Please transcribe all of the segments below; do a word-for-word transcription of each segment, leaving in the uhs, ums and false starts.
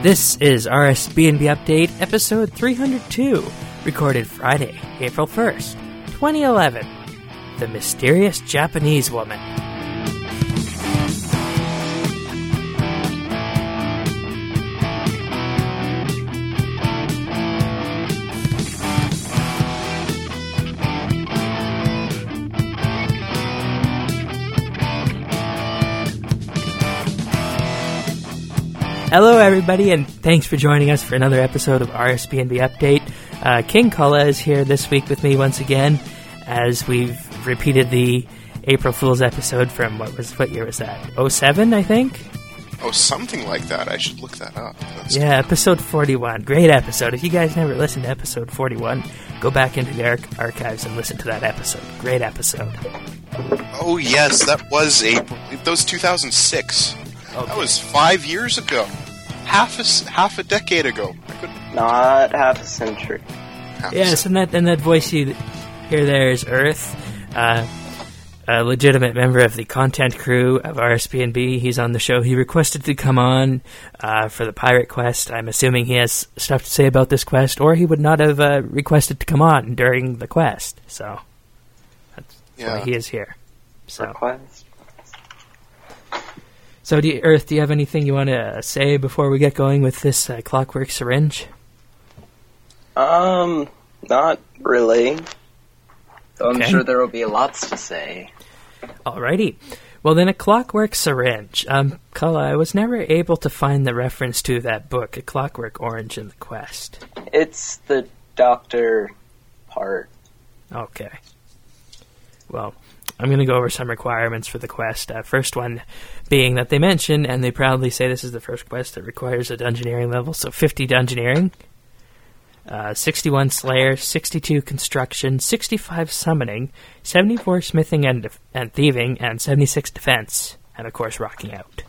This is R S B N B Update, episode three hundred two, recorded Friday, April first, twenty eleven. The Mysterious Japanese Woman. Hello, everybody, and thanks for joining us for another episode of R S B N B Update. Uh, King Kulla is here this week with me once again, as we've repeated the April Fool's episode from, what was what year was that? oh seven, I think? Oh, something like that. I should look that up. That's yeah, episode forty-one. Great episode. If you guys never listened to episode forty-one, go back into the arch- archives and listen to that episode. Great episode. Oh, yes, that was April. That was two thousand six. Okay. That was five years ago. Half a, half a decade ago. I could... Not half a century. Half yes, a and that and that voice you hear there is Earth, uh, a legitimate member of the content crew of R S B N B. He's on the show. He requested to come on uh, for the Pirate Quest. I'm assuming he has stuff to say about this quest, or he would not have uh, requested to come on during the quest. So that's yeah. why he is here. So. Request. So, do you, Earth, do you have anything you want to say before we get going with this uh, Clockwork Syringe? Um, not really. So I'm okay. sure there will be lots to say. Alrighty. Well, then, A Clockwork Syringe. Um, Kulla, I was never able to find the reference to that book, A Clockwork Orange in the Quest. It's the doctor part. Okay. Well, I'm going to go over some requirements for the quest. Uh, first one being that they mention, and they proudly say this is the first quest that requires a dungeoneering level, so fifty dungeoneering, uh, sixty-one slayer, sixty-two construction, sixty-five summoning, seventy-four smithing and, def- and thieving, and seventy-six defense, and of course rocking out.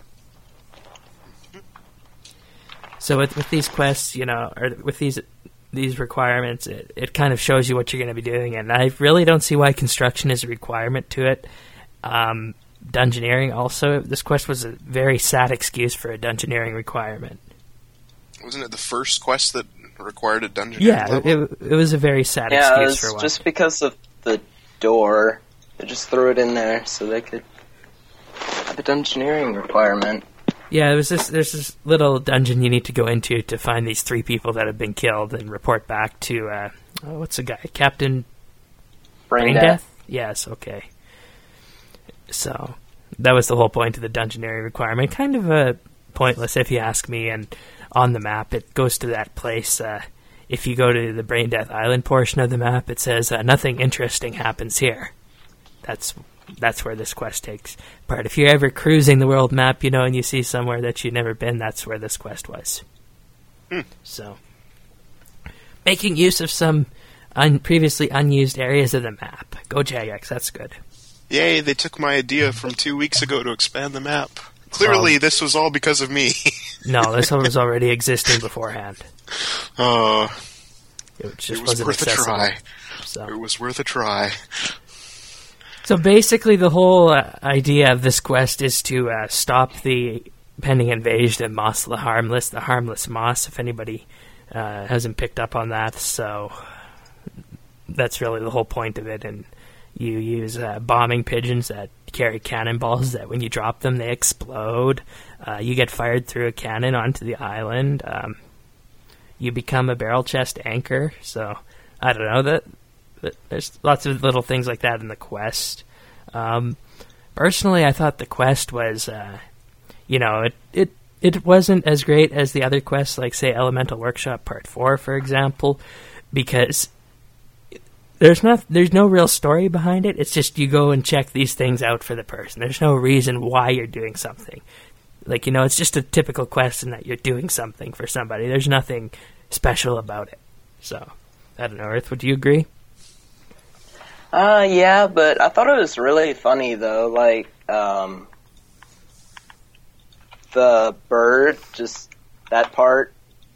So with, with these quests, you know, or with these these requirements, it, it kind of shows you what you're going to be doing, and I really don't see why construction is a requirement to it. Um, dungeoneering also, this quest was a very sad excuse for a dungeoneering requirement. Wasn't it the first quest that required a dungeoneering yeah, level? it, it was a very sad yeah, excuse it was for one. just because of the door. They just threw it in there so they could have a dungeoneering requirement. Yeah, it was this, there's this little dungeon you need to go into to find these three people that have been killed and report back to, uh, oh, what's the guy? Captain Brain, Brain death. Death? Yes, okay. So, that was the whole point of the dungeoneering requirement. Kind of uh, pointless if you ask me, and on the map it goes to that place. Uh, if you go to the Brain Death Island portion of the map, it says, uh, nothing interesting happens here. That's That's where this quest takes part. If you're ever cruising the world map, you know, and you see somewhere that you've never been, that's where this quest was. Hmm. So, making use of some un- previously unused areas of the map. Go Jagex, that's good. Yay, they took my idea from two weeks ago to expand the map. Clearly, Um, this was all because of me. No, this one was already existing beforehand. Uh, It just it was wasn't worth accessible. a try. So. It was worth a try. So basically, the whole uh, idea of this quest is to uh, stop the pending invasion of Moss the Harmless, the Harmless Moss, if anybody uh, hasn't picked up on that. So that's really the whole point of it. And you use uh, bombing pigeons that carry cannonballs that when you drop them, they explode. Uh, you get fired through a cannon onto the island. Um, you become a barrel chest anchor. So I don't know that. There's lots of little things like that in the quest. Um, personally, I thought the quest was, uh, you know, it, it it wasn't as great as the other quests, like, say, Elemental Workshop Part four, for example, because there's no, there's no real story behind it. It's just you go and check these things out for the person. There's no reason why you're doing something. Like, you know, it's just a typical quest in that you're doing something for somebody. There's nothing special about it. So, I don't know, Earth, would you agree? Uh, yeah, but I thought it was really funny, though, like, um, the bird, just that part,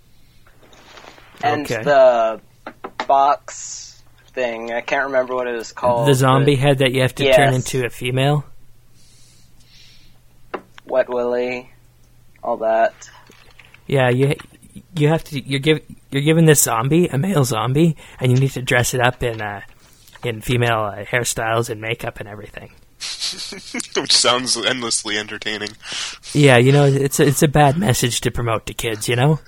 and okay. the box thing, I can't remember what it was called. The zombie head that you have to yes. turn into a female? Wet Willy, all that. Yeah, you you have to. You're give you're given this zombie, a male zombie, and you need to dress it up in uh, in female uh, hairstyles and makeup and everything. Which sounds endlessly entertaining. Yeah, you know, it's a, it's a bad message to promote to kids, you know?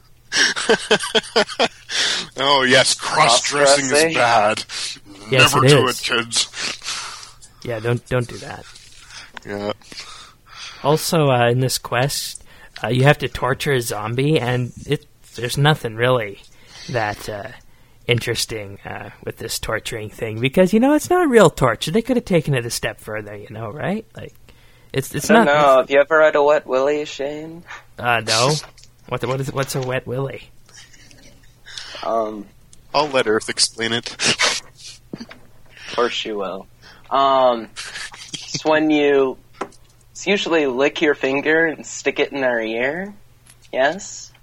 Oh, yes, cross-dressing is bad. Yes, Never it do is. it, kids. Yeah, don't don't do that. Yeah. Also, uh, in this quest, uh, you have to torture a zombie, and it there's nothing really that uh, interesting uh, with this torturing thing, because, you know, it's not real torture. They could have taken it a step further, you know, right? Like, it's it's I don't not... know. Have you ever read a Wet Willy, Shane? Uh, no. What what is what's a Wet Willy? Um, I'll let Earth explain it. of course you will. Um, it's when you... It's usually lick your finger and stick it in their ear. Yes?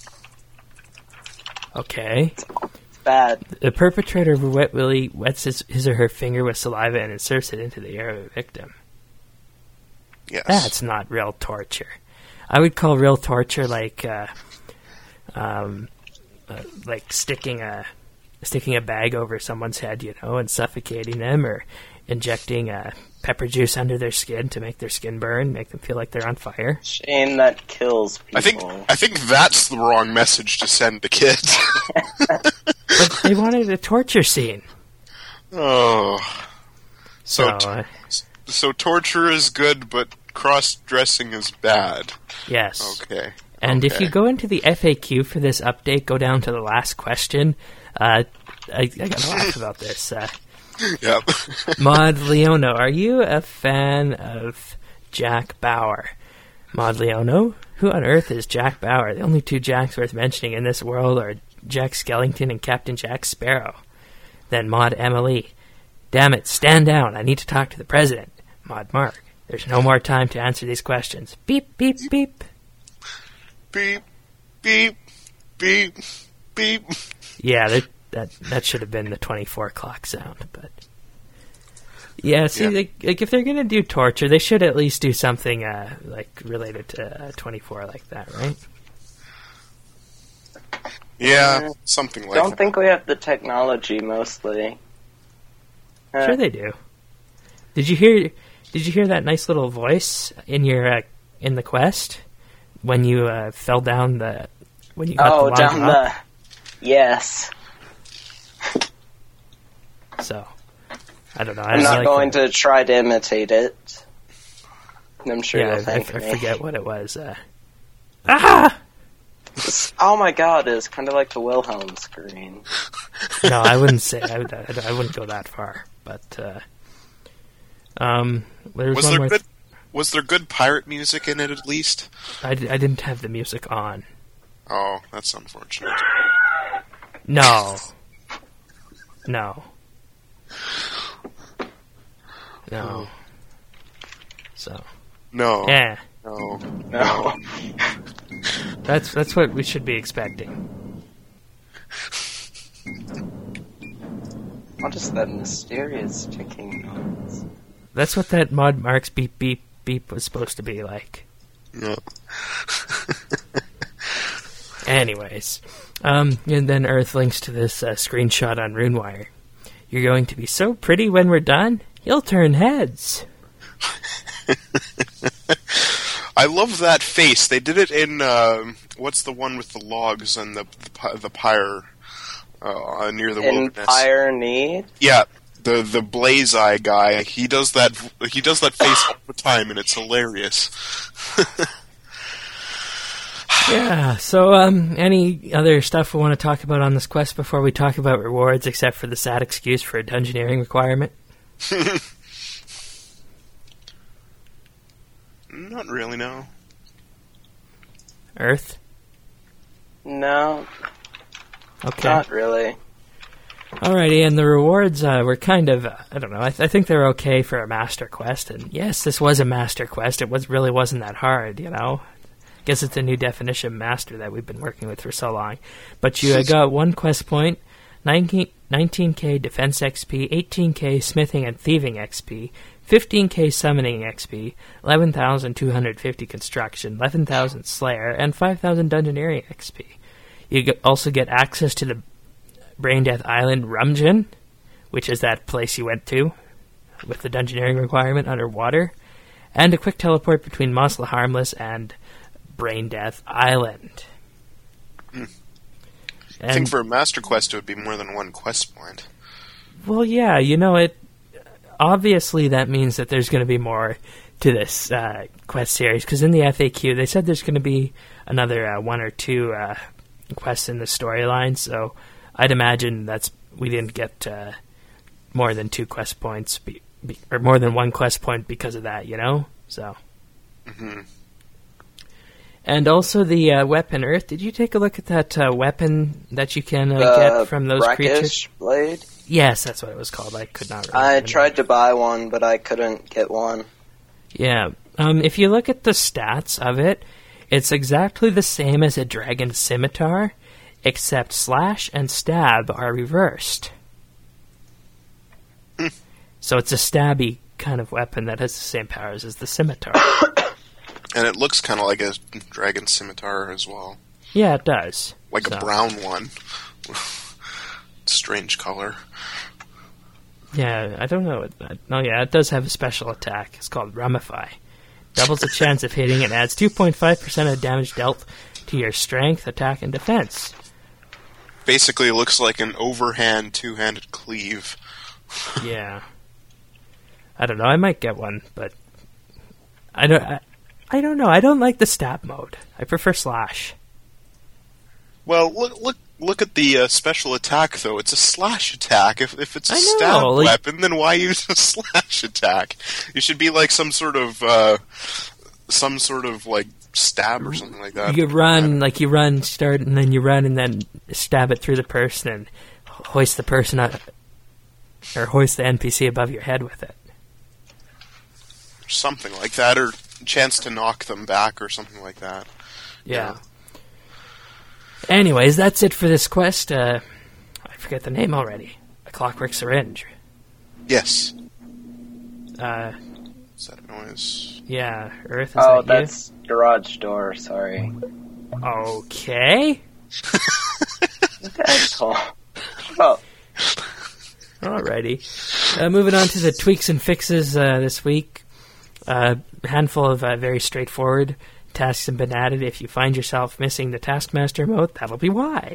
Okay. It's bad. The perpetrator of a Wet Willy wets his, his or her finger with saliva and inserts it into the ear of a victim. Yes. That's not real torture. I would call real torture like, uh, um, uh, like sticking a sticking a bag over someone's head, you know, and suffocating them, or injecting uh, pepper juice under their skin to make their skin burn, make them feel like they're on fire. Shane, that kills people. I think I think that's the wrong message to send to kids. But they wanted a torture scene. Oh. So, So, uh, t- so torture is good, but cross-dressing is bad. yes. Okay. And if okay. you go into the F A Q for this update, go down to the last question. Uh, I, I gotta laugh about this. Uh, Yep. Maud Leono, are you a fan of Jack Bauer? Maud Leono? Who on earth is Jack Bauer? The only two Jacks worth mentioning in this world are Jack Skellington and Captain Jack Sparrow. Then Maud Emily. Damn it, stand down. I need to talk to the president. Maud Mark. There's no more time to answer these questions. Beep, beep, beep. Beep, beep, beep, beep. Yeah, that that, that should have been the twenty-four o'clock sound, but... Yeah, see, Yeah. Like, like if they're going to do torture, they should at least do something, uh, like, related to uh, twenty-four like that, right? Yeah, something like Don't that. think we have the technology, mostly. Uh, Sure they do. Did you hear Did you hear that nice little voice in your, uh, in the quest? When you, uh, fell down the... When you got Oh, the long down drop? the... Yes. So, I don't know. I I'm was not like, going to try to imitate it. I'm sure Yeah, you'll I, I thank me. forget what it was. Uh, ah! Oh my god, it's kind of like the Wilhelm scream. No, I wouldn't say. I, would, I, I wouldn't go that far. But uh, um, there's Was one there more. good? Th- Was there good pirate music in it at least? I, d- I didn't have the music on. Oh, that's unfortunate. No. No. No. So. No. Yeah. No. No. That's that's what we should be expecting. What is that mysterious ticking noise? That's what that Maud Marks beep beep beep was supposed to be like. No. Anyways, um, and then Earth links to this uh, screenshot on RuneWire. You're going to be so pretty when we're done, you'll turn heads. I love that face. They did it in uh, what's the one with the logs and the the, pi- the pyre uh, near the In wilderness. Fire Need? Yeah, the the blaze eye guy. He does that. He does that face all the time, and it's hilarious. Yeah, so um, any other stuff we want to talk about on this quest before we talk about rewards, except for the sad excuse for a dungeoneering requirement? Not really, no. Earth? No, Okay. not really. Alrighty, and the rewards uh, were kind of, uh, I don't know, I, th- I think they're okay for a master quest, and yes, this was a master quest. It was really wasn't that hard, you know? Guess it's a new definition of master that we've been working with for so long. But you uh, got one quest point, nineteen, nineteen K Defense X P, eighteen K Smithing and Thieving X P, fifteen K Summoning X P, eleven thousand two hundred fifty Construction, eleven thousand Slayer, and five thousand Dungeoneering X P. You get, also get access to the Brain Death Island Rumjin, which is that place you went to with the Dungeoneering requirement underwater, and a quick teleport between Mos the Harmless and Brain Death Island. Hmm. I think for a Master Quest it would be more than one quest point. Well, yeah, you know, it. Obviously that means that there's going to be more to this uh, quest series, because in the F A Q they said there's going to be another uh, one or two uh, quests in the storyline, so I'd imagine that's we didn't get uh, more than two quest points, be, be, or more than one quest point because of that, you know? So. Mm-hmm. And also the uh, weapon Earth. Did you take a look at that uh, weapon that you can uh, the get from those brackish creatures? Blade? Yes, that's what it was called. I could not remember. I tried to buy one, but I couldn't get one. Yeah. Um, if you look at the stats of it, it's exactly the same as a dragon scimitar, except slash and stab are reversed. So it's a stabby kind of weapon that has the same powers as the scimitar. And it looks kind of like a dragon scimitar as well. Yeah, it does. Like so. a brown one. Strange color. Yeah, I don't know. No, yeah, it does have a special attack. It's called Rumify. Doubles the chance of hitting and adds two point five percent of damage dealt to your strength, attack, and defense. Basically, it looks like an overhand, two-handed cleave. Yeah. I don't know. I might get one, but I don't. I, I don't know. I don't like the stab mode. I prefer slash. Well, look, look, look at the uh, special attack, though. It's a slash attack. If if it's a I know, stab like, weapon, then why use a slash attack? You should be like some sort of, uh, some sort of like stab or something like that. You run, like you run, start, and then you run, and then stab it through the person, and hoist the person up, or hoist the N P C above your head with it. Something like that, or chance to knock them back, or something like that. Yeah. yeah. Anyways, that's it for this quest. Uh, I forget the name already. A Clockwork Syringe. Yes. Uh, Is that a noise? Yeah, Earth, is oh, that that's garage door, sorry. you? Okay. That's cool. Oh. Alrighty. Uh, moving on to the tweaks and fixes uh, this week. Uh, a handful of uh, very straightforward tasks have been added. If you find yourself missing the Taskmaster mode, that'll be why.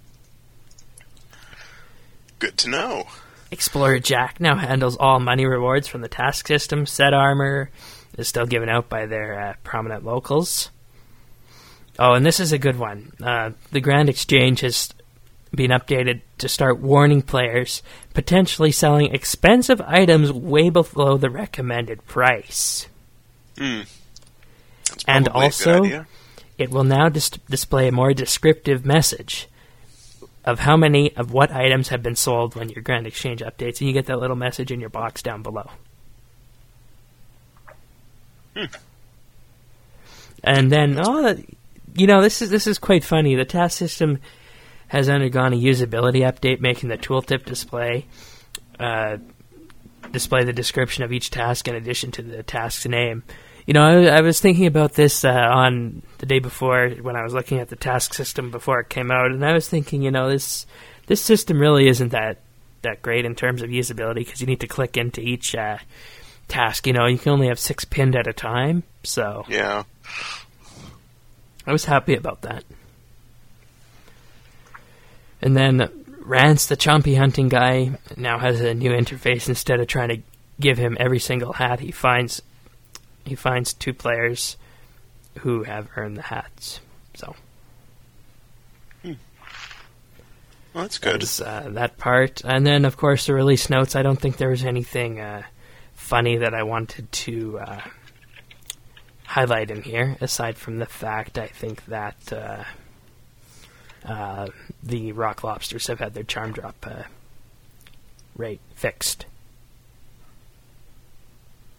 Good to know. Explorer Jack now handles all money rewards from the task system. Set armor is still given out by their uh, prominent locals. Oh, and this is a good one. Uh, the Grand Exchange has been updated to start warning players potentially selling expensive items way below the recommended price. Hmm. And also, it will now dis- display a more descriptive message of how many of what items have been sold when your Grand Exchange updates, and you get that little message in your box down below. Hmm. And then, oh, you know, this is this is quite funny. The task system has undergone a usability update, making the tooltip display uh, display the description of each task in addition to the task's name. You know, I, I was thinking about this uh, on the day before when I was looking at the task system before it came out, and I was thinking, you know, this this system really isn't that, that great in terms of usability because you need to click into each uh, task. You know, you can only have six pinned at a time, so yeah, I was happy about that. And then Rance, the chompy hunting guy, now has a new interface. Instead of trying to give him every single hat, he finds he finds two players who have earned the hats. So, hmm. Well, that's good. That's, uh, that part, and then of course the release notes. I don't think there was anything uh, funny that I wanted to uh, highlight in here, aside from the fact I think that. Uh, Uh, the rock lobsters have had their charm drop uh, rate fixed.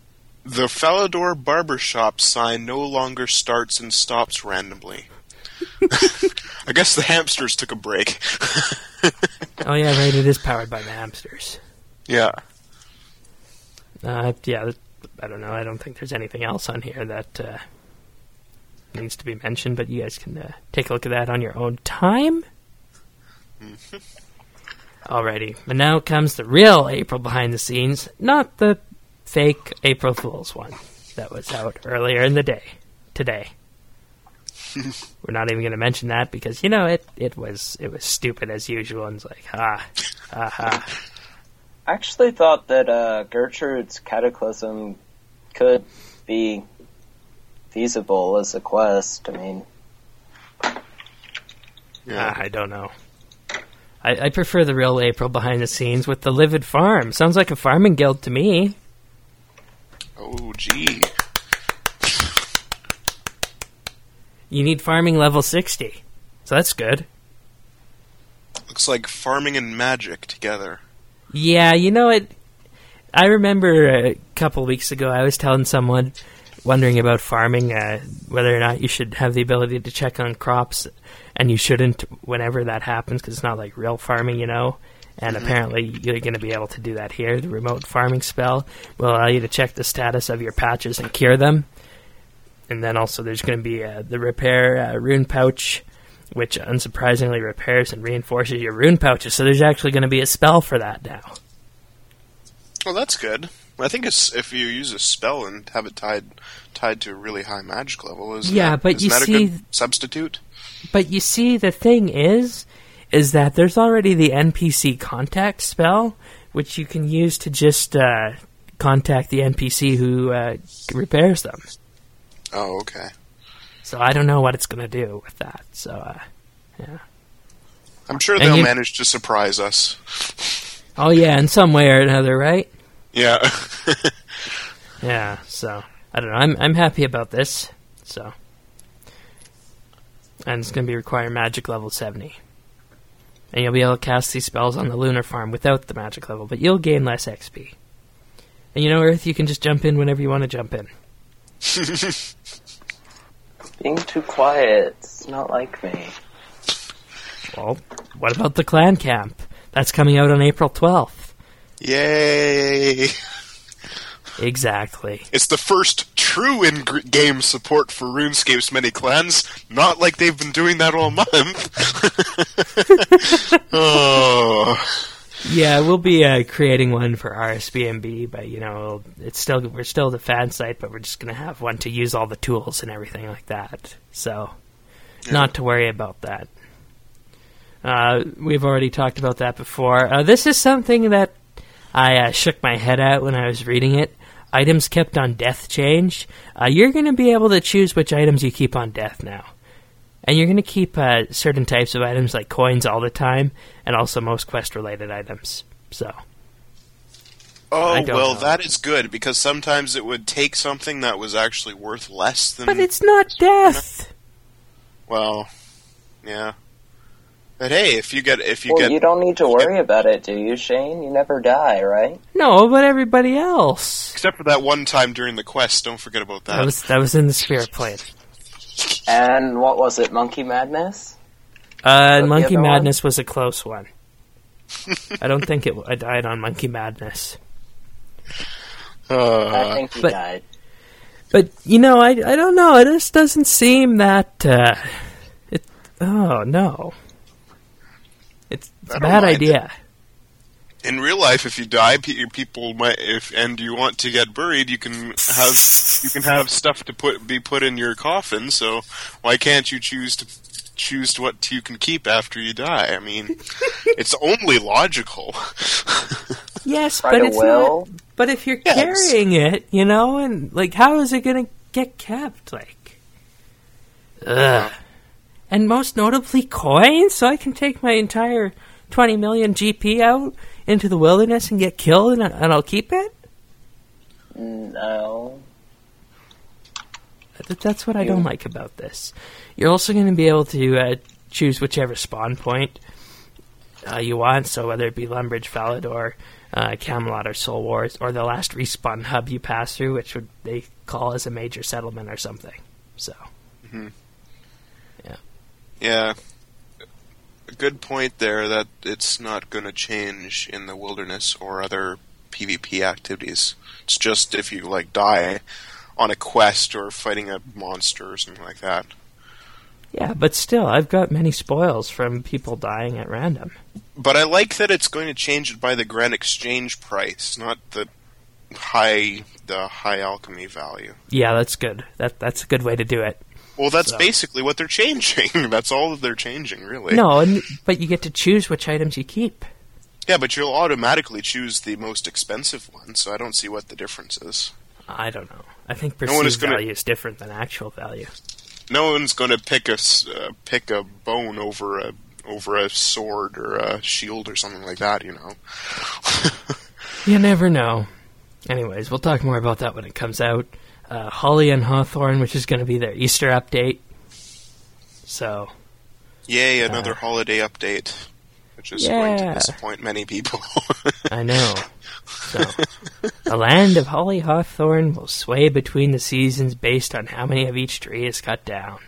The Falador Barbershop sign no longer starts and stops randomly. I guess the hamsters took a break. Oh yeah, right. It is powered by the hamsters. Yeah. Uh, yeah. I don't know. I don't think there's anything else on here that uh, needs to be mentioned, but you guys can uh, take a look at that on your own time. Mm-hmm. Alrighty, and now comes the real April behind the scenes, not the fake April Fool's one that was out earlier in the day, today. We're not even going to mention that because, you know, it, it was it was stupid as usual, and it's like, ha, ha, ha. I actually thought that uh, Gertrude's Cataclysm could be feasible as a quest. I mean... Yeah. Uh, I don't know. I, I prefer the real April behind the scenes with the Livid Farm. Sounds like a farming guild to me. Oh, gee. You need farming level sixty. So that's good. Looks like farming and magic together. Yeah, you know what? I remember a couple weeks ago I was telling someone wondering about farming, uh, whether or not you should have the ability to check on crops, and you shouldn't whenever that happens because it's not like real farming, you know? And mm-hmm. apparently you're going to be able to do that here. The remote farming spell will allow you to check the status of your patches and cure them. And then also there's going to be uh, the repair uh, rune pouch, which unsurprisingly repairs and reinforces your rune pouches. So there's actually going to be a spell for that now. Well, that's good. I think it's, if you use a spell and have it tied tied to a really high magic level, is yeah, that, but isn't you that see, a good substitute? But you see, the thing is, is that there's already the N P C contact spell, which you can use to just uh, contact the N P C who uh, repairs them. Oh, okay. So I don't know what it's going to do with that. So, uh, yeah. I'm sure And they'll you- manage to surprise us. Oh yeah, in some way or another, right? Yeah. Yeah. So I don't know. I'm I'm happy about this. So, and it's going to be requiring magic level seventy, and you'll be able to cast these spells on the lunar farm without the magic level, but you'll gain less X P. And you know, Earth, you can just jump in whenever you want to jump in. Being too quiet. It's not like me. Well, what about the clan camp? That's coming out on April twelfth. Yay! Exactly. It's the first true in-game support for RuneScape's many clans. Not like they've been doing that all month. Oh. Yeah, we'll be uh, creating one for R S B M B, but you know, it's still we're still the fan site, but we're just going to have one to use all the tools and everything like that. So, yeah. Not to worry about that. Uh, we've already talked about that before. Uh, this is something that I uh, shook my head at when I was reading it. Items kept on death changed. Uh, you're going to be able to choose which items you keep on death now. And you're going to keep uh, certain types of items like coins all the time, and also most quest-related items. So, oh, well, know. that is good, because sometimes it would take something that was actually worth less than... But it's not death! Well, yeah. But hey, if you get... if you well, get, you don't need to worry get, about it, do you, Shane? You never die, right? No, but everybody else. Except for that one time during the quest, don't forget about that. That was, that was in the Spirit Plane. And what was it, Monkey Madness? Uh, Monkey Madness one? was a close one. I don't think it. I died on Monkey Madness. Uh, I think you but, died. But, you know, I, I don't know. It just doesn't seem that... Uh, it. Oh, no. It's, it's a bad idea. It. In real life, if you die, people might, if and you want to get buried, you can have you can have stuff to put be put in your coffin. So why can't you choose to choose what you can keep after you die? I mean, it's only logical. Yes, Right but it's will. not. But if you're Yes. carrying it, you know, and like, how is it going to get kept? Like, ugh. And most notably, coins. So I can take my entire twenty million G P out into the wilderness and get killed, and, and I'll keep it? No. That's what I don't like about this. You're also going to be able to uh, choose whichever spawn point uh, you want, so whether it be Lumbridge, Falador, uh, Camelot, or Soul Wars, or the last respawn hub you pass through, which would they call as a major settlement or something. So, mm-hmm. yeah. Yeah. A good point there that it's not going to change in the wilderness or other PvP activities. It's just if you, like, die on a quest or fighting a monster or something like that. Yeah, but still, I've got many spoils from people dying at random. But I like that it's going to change it by the Grand Exchange price, not the high the high alchemy value. Yeah, that's good. That That's a good way to do it. Well, that's So. basically what they're changing. That's all that they're changing, really. No, and, but you get to choose which items you keep. Yeah, but you'll automatically choose the most expensive one, so I don't see what the difference is. I don't know. I think No one perceived is gonna- value is different than actual value. No one's going to pick a s- uh, pick a bone over a over a sword or a shield or something like that, you know. You never know. Anyways, we'll talk more about that when it comes out. Uh, Holly and Hawthorne, which is going to be their Easter update. So, Yay, another Uh, holiday update, which is going to yeah. disappoint many people. I know. So, the land of Holly Hawthorne will sway between the seasons based on how many of each tree is cut down.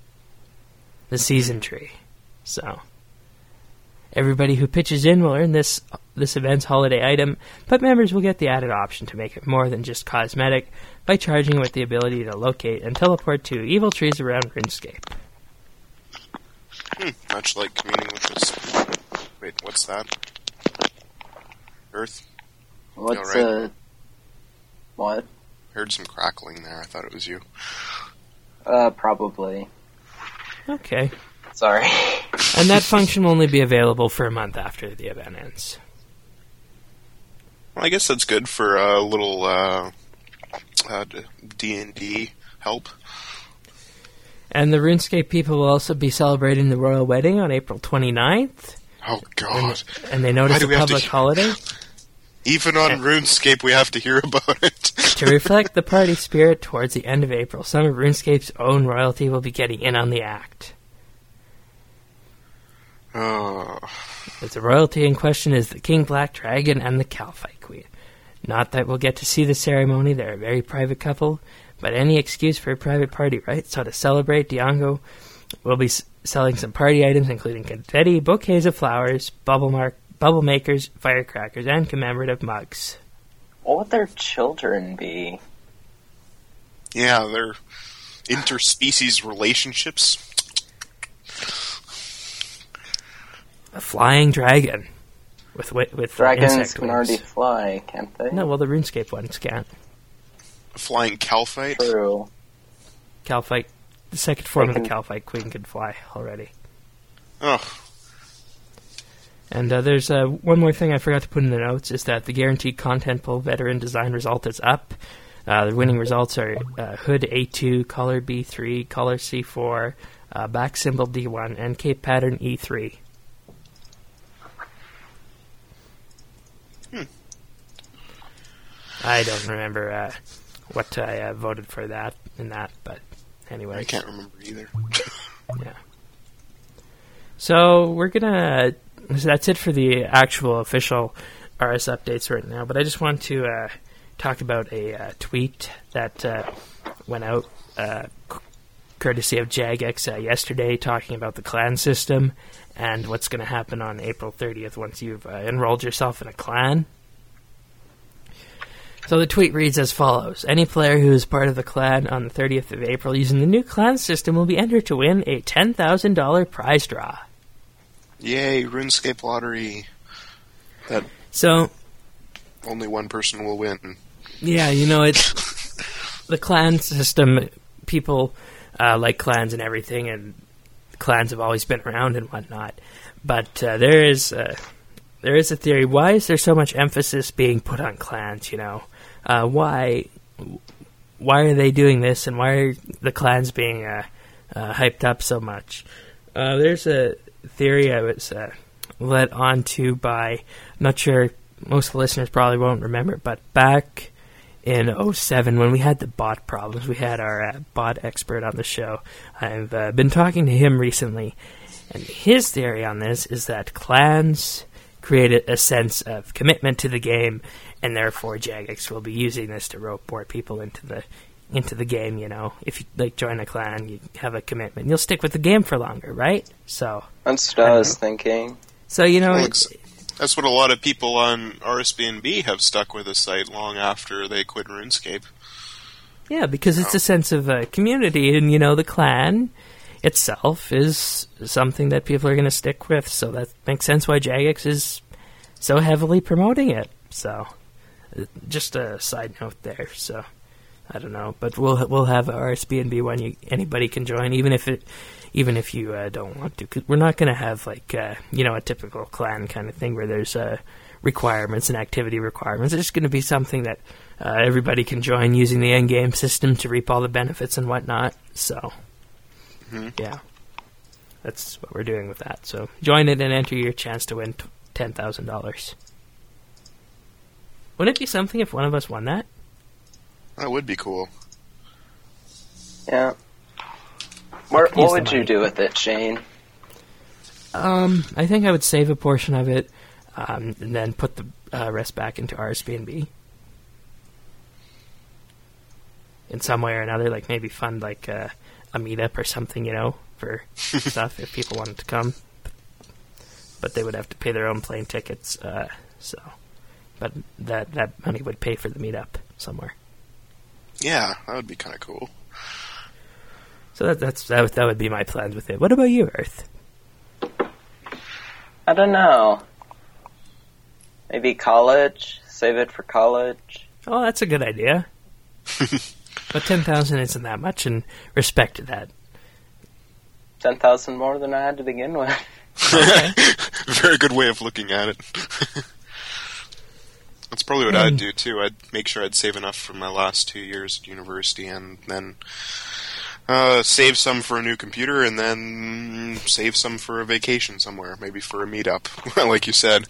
The season tree. So, everybody who pitches in will earn this this event's holiday item, but members will get the added option to make it more than just cosmetic by charging with the ability to locate and teleport to evil trees around RuneScape. Hmm, much like communing with this. Wait, what's that? Earth? What's right. uh what? Heard some crackling there. I thought it was you. Uh probably. Okay. Sorry. And that function will only be available for a month after the event ends. Well, I guess that's good for a little uh, uh, D and D help. And the RuneScape people will also be celebrating the royal wedding on April twenty-ninth. Oh, God. And they Why notice do a we have to- public holiday. Even on RuneScape, we have to hear about it. To reflect the party spirit towards the end of April, some of RuneScape's own royalty will be getting in on the act. Oh. The royalty in question is the King Black Dragon and the Calphite Queen. Not that we'll get to see the ceremony, they're a very private couple, but any excuse for a private party, right? So to celebrate, Diongo will be s- selling some party items, including confetti, bouquets of flowers, bubble mark, bubble makers, firecrackers, and commemorative mugs. What would their children be? Yeah, they're interspecies relationships. A flying dragon with wi- with Dragons insect can wings. already fly, can't they? No, well, the RuneScape ones can't. A flying Calphite. True. Calphite, the second form They of the can- Calphite Queen can fly already. Oh, And uh, there's uh, one more thing I forgot to put in the notes, is that the guaranteed content pool veteran design result is up. Uh, the winning results are uh, Hood A two, Collar B three, Collar C four, uh, Back Symbol D one, and Cape Pattern E three. Hmm. I don't remember uh, what I uh, voted for that in that, but anyway. I can't remember either. Yeah. So we're gonna. So that's it for the actual official R S updates right now. But I just want to uh, talk about a uh, tweet that uh, went out, uh, c- courtesy of Jagex uh, yesterday, talking about the clan system and what's going to happen on April thirtieth once you've uh, enrolled yourself in a clan. So the tweet reads as follows. Any player who is part of the clan on the thirtieth of April using the new clan system will be entered to win a ten thousand dollars prize draw. Yay, RuneScape lottery. That So, only one person will win. yeah, you know, it's the clan system. People uh, like clans and everything, and clans have always been around and whatnot. But uh, there is uh, there is a theory. Why is there so much emphasis being put on clans? You know, uh, why why are they doing this, and why are the clans being uh, uh, hyped up so much? Uh, there's a theory I was uh, led on to by, I'm not sure, most of the listeners probably won't remember, but back in oh seven when we had the bot problems, we had our uh, bot expert on the show. I've uh, been talking to him recently, and his theory on this is that clans created a sense of commitment to the game, and therefore Jagex will be using this to rope more people into the into the game, you know. If you like join a clan, you have a commitment. You'll stick with the game for longer, right? So That's what I, I was know. thinking. So, you know, well, that's what a lot of people on R S B N B have stuck with the site long after they quit RuneScape. Yeah, because it's a sense of uh, community, and, you know, the clan itself is something that people are going to stick with, so that makes sense why Jagex is so heavily promoting it. So, just a side note there, so, I don't know, but we'll we'll have a R S B N B one you, anybody can join, even if it, even if you uh, don't want to, because we're not going to have, like, uh, you know, a typical clan kind of thing where there's uh, requirements and activity requirements. It's just going to be something that uh, everybody can join using the end-game system to reap all the benefits and whatnot, so... Mm-hmm. Yeah, that's what we're doing with that. So join it and enter your chance to win t- ten thousand dollars. Wouldn't it be something if one of us won that? That would be cool. Yeah. Where, what would you do with it, Shane? Um, I think I would save a portion of it, um, and then put the uh, rest back into R S B N B. In some way or another, like maybe fund like uh, a meetup or something, you know, for stuff if people wanted to come. But they would have to pay their own plane tickets, uh, so... But that, that money would pay for the meetup somewhere. Yeah, that would be kind of cool. So that, that's that would, that would be my plans with it. What about you, Earth? I don't know. Maybe college? Save it for college? Oh, that's a good idea. But ten thousand isn't that much, and respect to that. ten thousand more than I had to begin with. Okay. Very good way of looking at it. That's probably what mm. I'd do, too. I'd make sure I'd save enough for my last two years at university, and then uh, save some for a new computer, and then save some for a vacation somewhere, maybe for a meetup, like you said.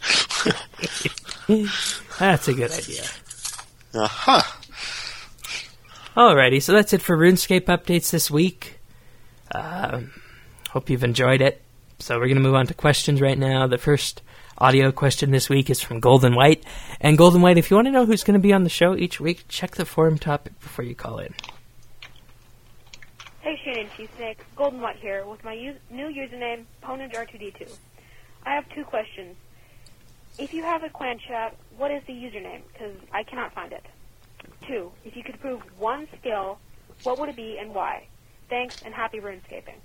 That's a good idea. Uh-huh. Alrighty, so that's it for RuneScape updates this week. Uh, hope you've enjoyed it. So we're going to move on to questions right now. The first audio question this week is from Golden White. And Golden White, if you want to know who's going to be on the show each week, check the forum topic before you call in. Hey Shane and Cheesesteak, Golden White here with my u- new username, Ponage R two D two. I have two questions. If you have a clan chat, what is the username? Because I cannot find it. Two, if you could prove one skill, what would it be and why? Thanks, and happy RuneScaping.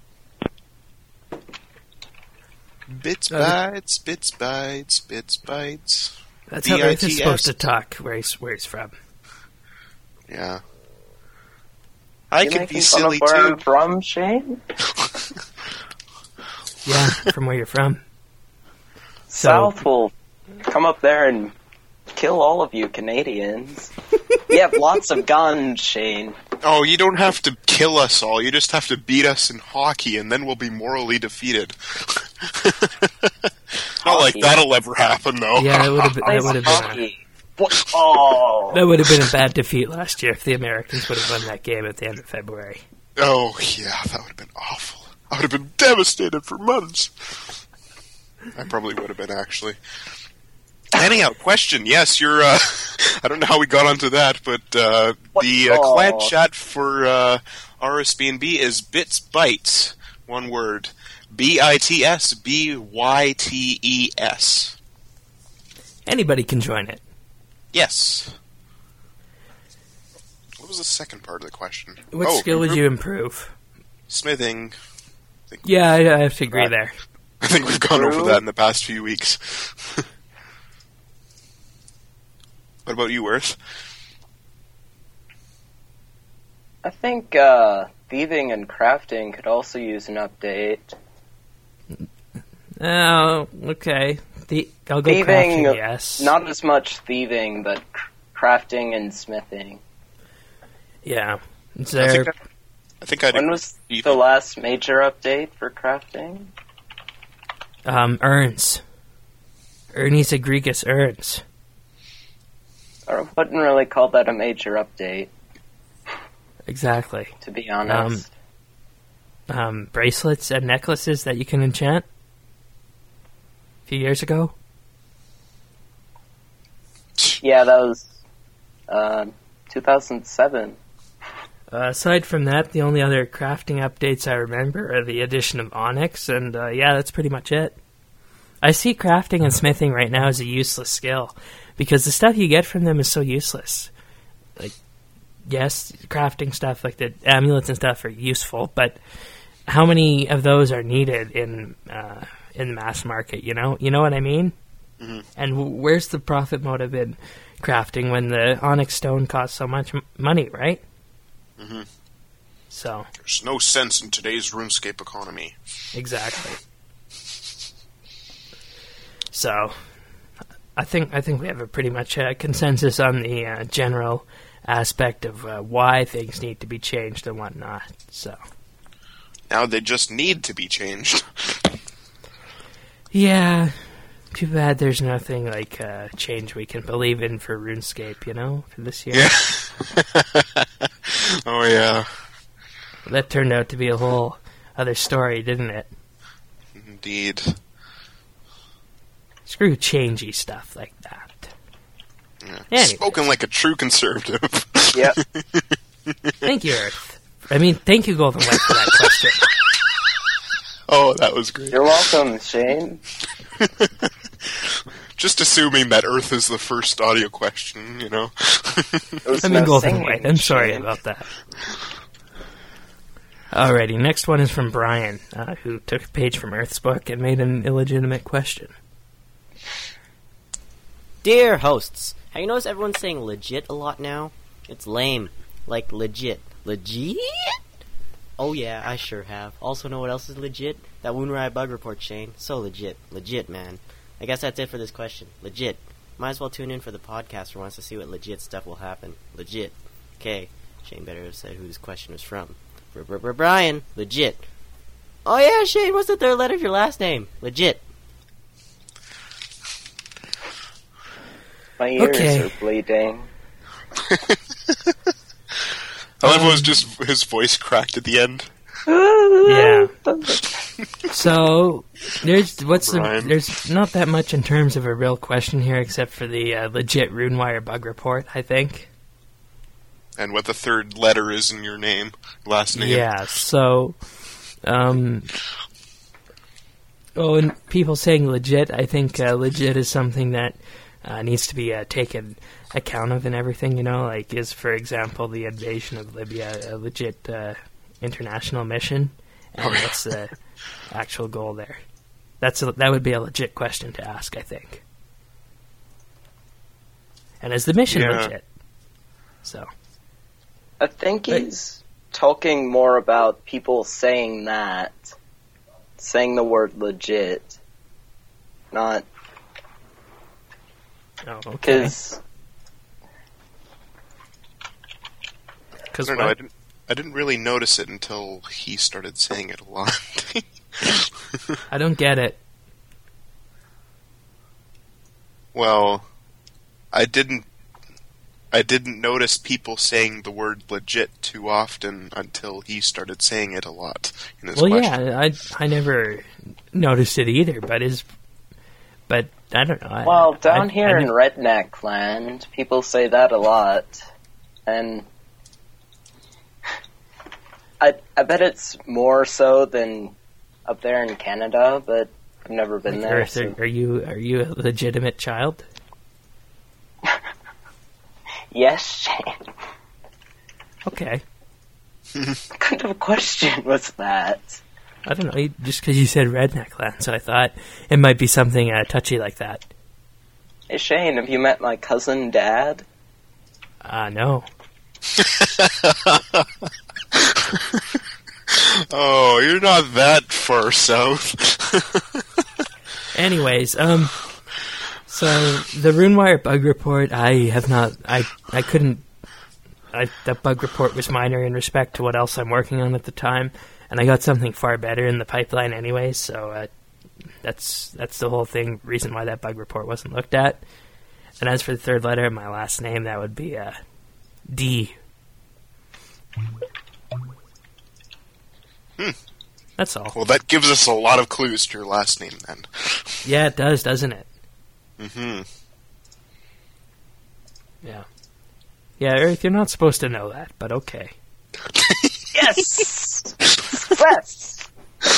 Bits, bytes, bits, bytes, bits, bytes. That's how Earth is supposed to talk, where he's, where he's from. Yeah. I you could be silly, where too. I'm from, Shane? Yeah, from where you're from. So, South will come up there and kill all of you Canadians. We have lots of guns, Shane. Oh, you don't have to kill us all. You just have to beat us in hockey, and then we'll be morally defeated. Not like that'll ever happen, though. Yeah, that would have been. That would have been. A, what? Oh, that would have been a bad defeat last year if the Americans would have won that game at the end of February. Oh yeah, that would have been awful. I would have been devastated for months. I probably would have been actually. Anyhow, question. Yes, you're. Uh, I don't know how we got onto that, but uh, the uh, clan chat for uh, R S B N B is Bits Bytes. One word. B I T S B Y T E S. Anybody can join it. Yes. What was the second part of the question? What oh, skill improve? would you improve? Smithing. I yeah, I, I have to agree there. I think we've gone over that in the past few weeks. What about you, Worth? I think uh, thieving and crafting could also use an update. Oh, okay. The, I'll go thieving, crafting, yes. Not as much thieving, but cr- crafting and smithing. Yeah. Is I there... think, I, I think I'd When was thieving. the last major update for crafting? Um, urns. Ernie's Egregious urns. I wouldn't really call that a major update. Exactly. To be honest. Um, um, bracelets and necklaces that you can enchant? A few years ago? Yeah, that was uh, two thousand seven. Uh, aside from that, the only other crafting updates I remember are the addition of Onyx, and uh, yeah, that's pretty much it. I see crafting and smithing right now as a useless skill, because the stuff you get from them is so useless. Like, yes, crafting stuff like the amulets and stuff are useful, but how many of those are needed in uh, in the mass market? You know, you know what I mean. Mm-hmm. And w- where's the profit motive in crafting when the onyx stone costs so much m- money, right? Mm-hmm. So there's no sense in today's RuneScape economy. Exactly. So I think I think we have a pretty much uh, consensus on the uh, general aspect of uh, why things need to be changed and whatnot. So now they just need to be changed. Yeah. Too bad there's nothing like uh, change we can believe in for RuneScape, you know, for this year. Yeah. Oh, yeah. That turned out to be a whole other story, didn't it? Indeed. Screw changey stuff like that. Yeah. Anyways. Spoken like a true conservative. Yep. Thank you, Earth. I mean, thank you, Golden White, for that question. Oh, that was great. You're welcome, Shane. Just assuming that Earth is the first audio question, you know. I mean, Golden White. I'm sorry about that. Alrighty, next one is from Brian, uh, who took a page from Earth's book and made an illegitimate question. Dear hosts, have you noticed everyone's saying legit a lot now? It's lame. Like legit. Legit? Oh yeah, I sure have. Also know what else is legit? That Woonrai bug report, Shane. So legit. Legit, man. I guess that's it for this question. Legit. Might as well tune in for the podcast for once to see what legit stuff will happen. Legit. Okay. Shane better have said who this question was from. Brian. Legit. Oh yeah, Shane, what's the third letter of your last name? Legit. My ears Okay. are bleeding. I love was just his voice cracked at the end. Yeah. So there's what's the, Brian. there's not that much in terms of a real question here, except for the uh, legit RuneWire bug report, I think. And what the third letter is in your name, last name. Yeah. So, um, oh, and people saying legit, I think uh, legit is something that uh, needs to be uh, taken account of and everything. You know, like is for example the invasion of Libya a legit uh, international mission, and Oh, yeah. what's the actual goal there? That's a, that would be a legit question to ask, I think. And is the mission Yeah. legit? So I think Hey. he's talking more about people saying that, saying the word legit, not oh, okay. because I Because don't know. I didn't. I didn't really notice it until he started saying it a lot. I don't get it. Well, I didn't. I didn't notice people saying the word legit too often until he started saying it a lot in his Well, question. yeah, I I never noticed it either, but is but I don't know. I, well, down I, here I, in Redneck Land, people say that a lot, and I I bet it's more so than up there in Canada, but I've never been there. Earth, so- are, are you are you a legitimate child? Yes, Shane. Okay, What kind of a question was that? I don't know. you- Just because you said redneck land, so I thought it might be something uh, touchy like that. Hey, Shane, have you met my cousin Dad? Uh no. Oh, you're not that far south. Anyways, um, so the RuneWire bug report, I have not, I, I couldn't, I, that bug report was minor in respect to what else I'm working on at the time, and I got something far better in the pipeline anyway, so uh, that's that's the whole thing, reason why that bug report wasn't looked at. And as for the third letter of my last name, that would be uh, D. Hmm. That's all. Well, that gives us a lot of clues to your last name, then. Yeah, it does, doesn't it? Mm-hmm. Yeah. Yeah, Earth, you're not supposed to know that, but okay. Yes! Success!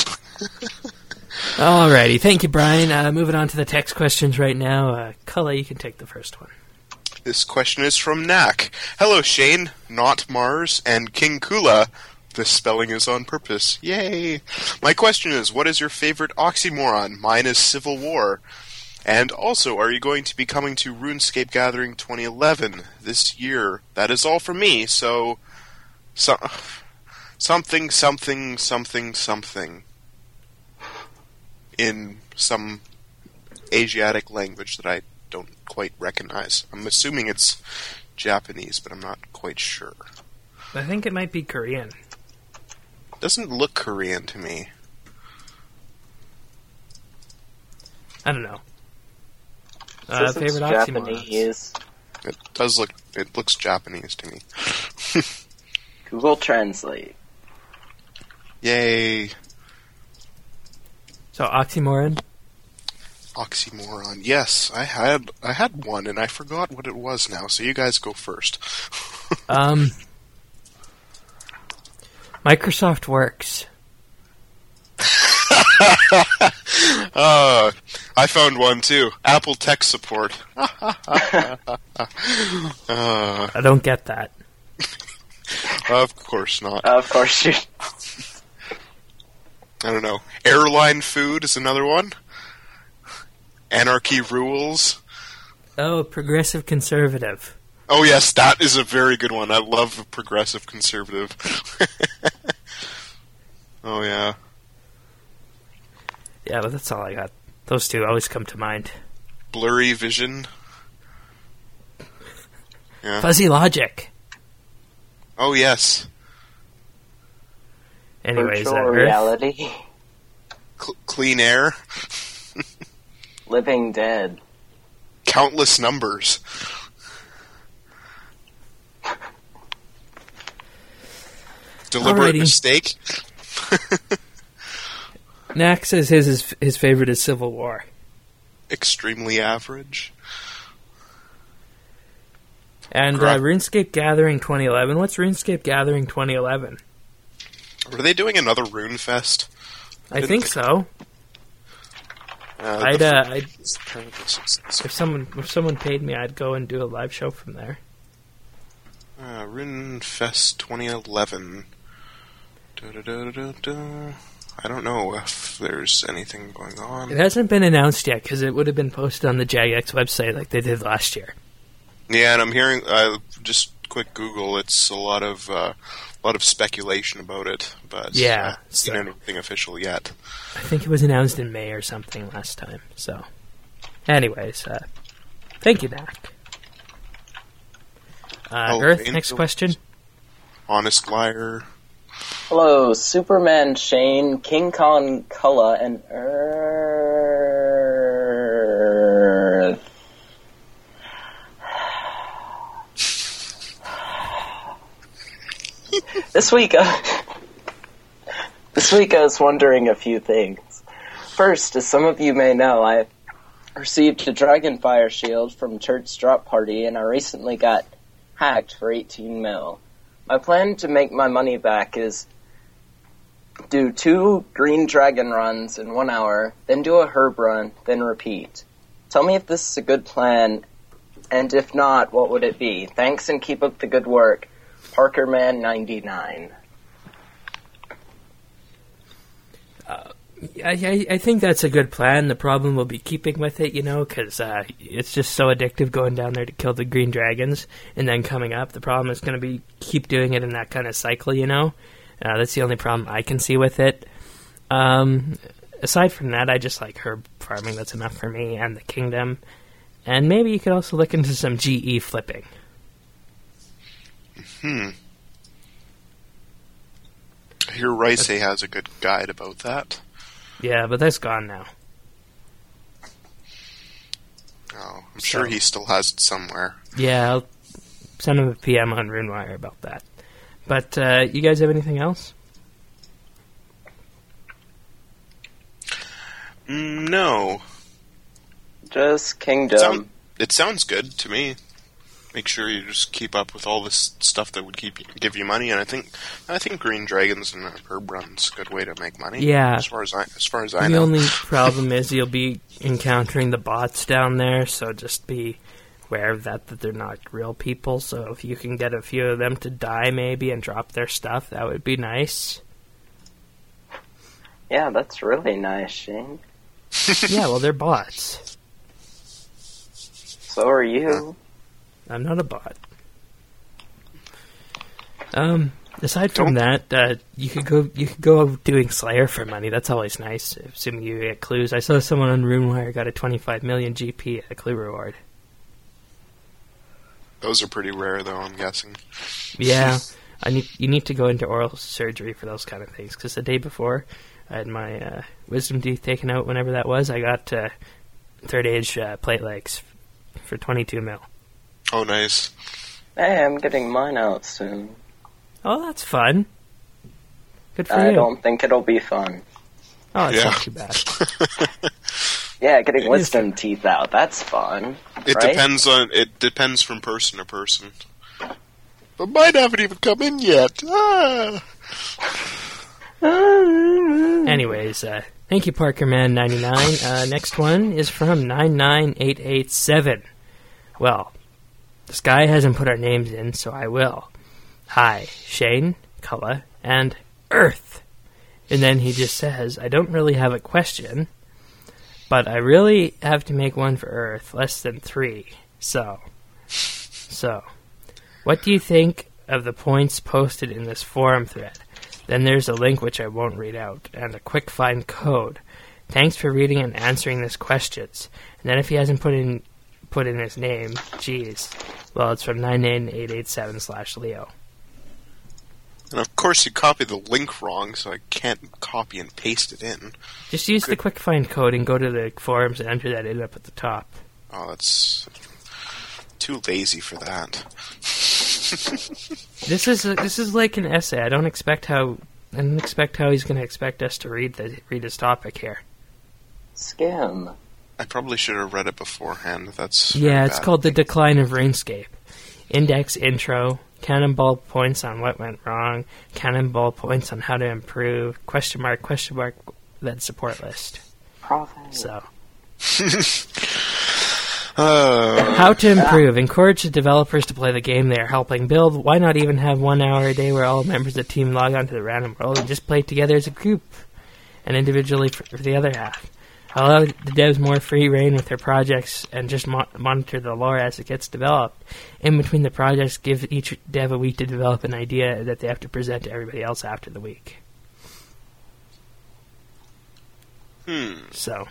Alrighty, thank you, Brian. Uh, moving on to the text questions right now. Uh, Cullen, you can take the first one. This question is from Knack. Hello, Shane, not Mars, and King Kula. This spelling is on purpose. Yay! My question is, what is your favorite oxymoron? Mine is Civil War. And also, are you going to be coming to RuneScape Gathering twenty eleven this year? That is all from me, so... so something, something, something, something. In some Asiatic language that I don't quite recognize. I'm assuming it's Japanese, but I'm not quite sure. I think it might be Korean. Doesn't look Korean to me. I don't know. Uh, This is favorite oxymorons. Japanese. It does look. It looks Japanese to me. Google Translate. Yay! So, oxymoron? Oxymoron. Yes, I had. I had one, and I forgot what it was now. So you guys go first. um, Microsoft Works. uh, I found one too. Apple Tech Support. uh, I don't get that. Of course not. Of course you... I don't know. Airline food is another one. Anarchy rules. Oh, progressive conservative. Oh yes, that is a very good one. I love a progressive conservative. Oh yeah. Yeah, but that's all I got. Those two always come to mind. Blurry vision. Yeah. Fuzzy logic. Oh yes. Anyways, Virtual uh, Earth. reality. Cl- clean air. Living Dead. Countless numbers. Deliberate Alrighty. mistake. Knack says his is, his favorite is Civil War. Extremely average. And Gra- uh, RuneScape Gathering twenty eleven. What's RuneScape Gathering twenty eleven? Were they doing another Rune Fest? I Didn't think think- so. Uh, I'd, the uh, f- I'd if someone if someone paid me, I'd go and do a live show from there. Uh, Rune Fest twenty eleven. Da-da-da-da-da. I don't know if there's anything going on. It hasn't been announced yet because it would have been posted on the Jagex website like they did last year. Yeah, and I'm hearing. Uh, just quick Google. It's a lot of uh, a lot of speculation about it, but Yeah, I haven't seen so- anything official yet. I think it was announced in May or something last time. So, anyways, uh, thank you, Knack. Uh, Oh, Earth, Angels. next question. Honest liar. Hello, Superman, Shane, King Kong, Kulla, and Earth. This week, uh, this week I was wondering a few things. First, as some of you may know, I received a Dragonfire shield from Church Drop Party, and I recently got hacked for eighteen mil. My plan to make my money back is do two green dragon runs in one hour, then do a herb run, then repeat. Tell me if this is a good plan, and if not, what would it be? Thanks and keep up the good work. Parkerman ninety-nine. I, I, I think that's a good plan. The problem will be keeping with it, you know, because uh, it's just so addictive going down there to kill the green dragons and then coming up. The problem is going to be keep doing it in that kind of cycle, you know. Uh, that's the only problem I can see with it. Um, aside from that, I just like herb farming. That's enough for me and the kingdom. And maybe you could also look into some G E flipping. Hmm. I hear Rice has a good guide about that. Yeah, but that's gone now. Oh, I'm sure So- he still has it somewhere. Yeah, I'll send him a P M on RuneWire about that. But uh, you guys have anything else? Mm, no. Just Kingdom. Sound, it sounds good to me. make sure you just keep up with all this stuff that would keep you, give you money. And I think I think Green Dragons and Herb Run's a good way to make money. Yeah. As far as I as far as I the know. The only problem is you'll be encountering the bots down there, so just be aware of that, that they're not real people. So if you can get a few of them to die maybe and drop their stuff, that would be nice. Yeah, that's really nice, Shane. Yeah, well, they're bots. So are you. I'm not a bot. Um, aside from Don't. that, uh, you could go you could go doing Slayer for money. That's always nice, assuming you get clues. I saw someone on RuneWire got a twenty-five million G P at a clue reward. Those are pretty rare, though, I'm guessing. Yeah, I need you need to go into oral surgery for those kind of things, because the day before I had my uh, wisdom teeth taken out, whenever that was, I got uh, third age uh, plate legs for twenty-two mil. Oh, nice. Hey, I'm getting mine out soon. Oh, that's fun. Good for I you. don't think it'll be fun. Oh, it's Yeah. not too bad. Yeah, getting wisdom teeth out, that's fun. It right? depends on it depends from person to person. But mine haven't even come in yet. Ah. Anyways, uh, thank you, Parkerman ninety-nine. Uh, next one is from nine nine eight eight seven. Well, this guy hasn't put our names in, so I will. Hi, Shane, Cullah, and Earth. And then he just says, I don't really have a question, but I really have to make one for Earth, less than three. So, so, what do you think of the points posted in this forum thread? Then there's a link which I won't read out, and a quick find code. Thanks for reading and answering these questions. And then if he hasn't put in put in his name, geez, well, it's from nine nine eight eight seven slash Leo. And of course you copy the link wrong, so I can't copy and paste it in. Just use the quick find code and go to the forums and enter that in up at the top. Oh, that's too lazy for that. This is a, this is like an essay. I don't expect how I don't expect how he's going to expect us to read the read his topic here. Skim. I probably should have read it beforehand. That's Yeah, very it's bad. called The Decline of RuneScape. Index intro, cannonball points on what went wrong, cannonball points on how to improve, question mark, question mark, then support list. Profit. So, Uh, how to improve. Encourage the developers to play the game they are helping build. Why not even have one hour a day where all members of the team log on to the random world and just play together as a group, and individually for, for the other half? Allow the devs more free reign with their projects and just mo- monitor the lore as it gets developed. In between the projects, give each dev a week to develop an idea that they have to present to everybody else after the week. hmm. So,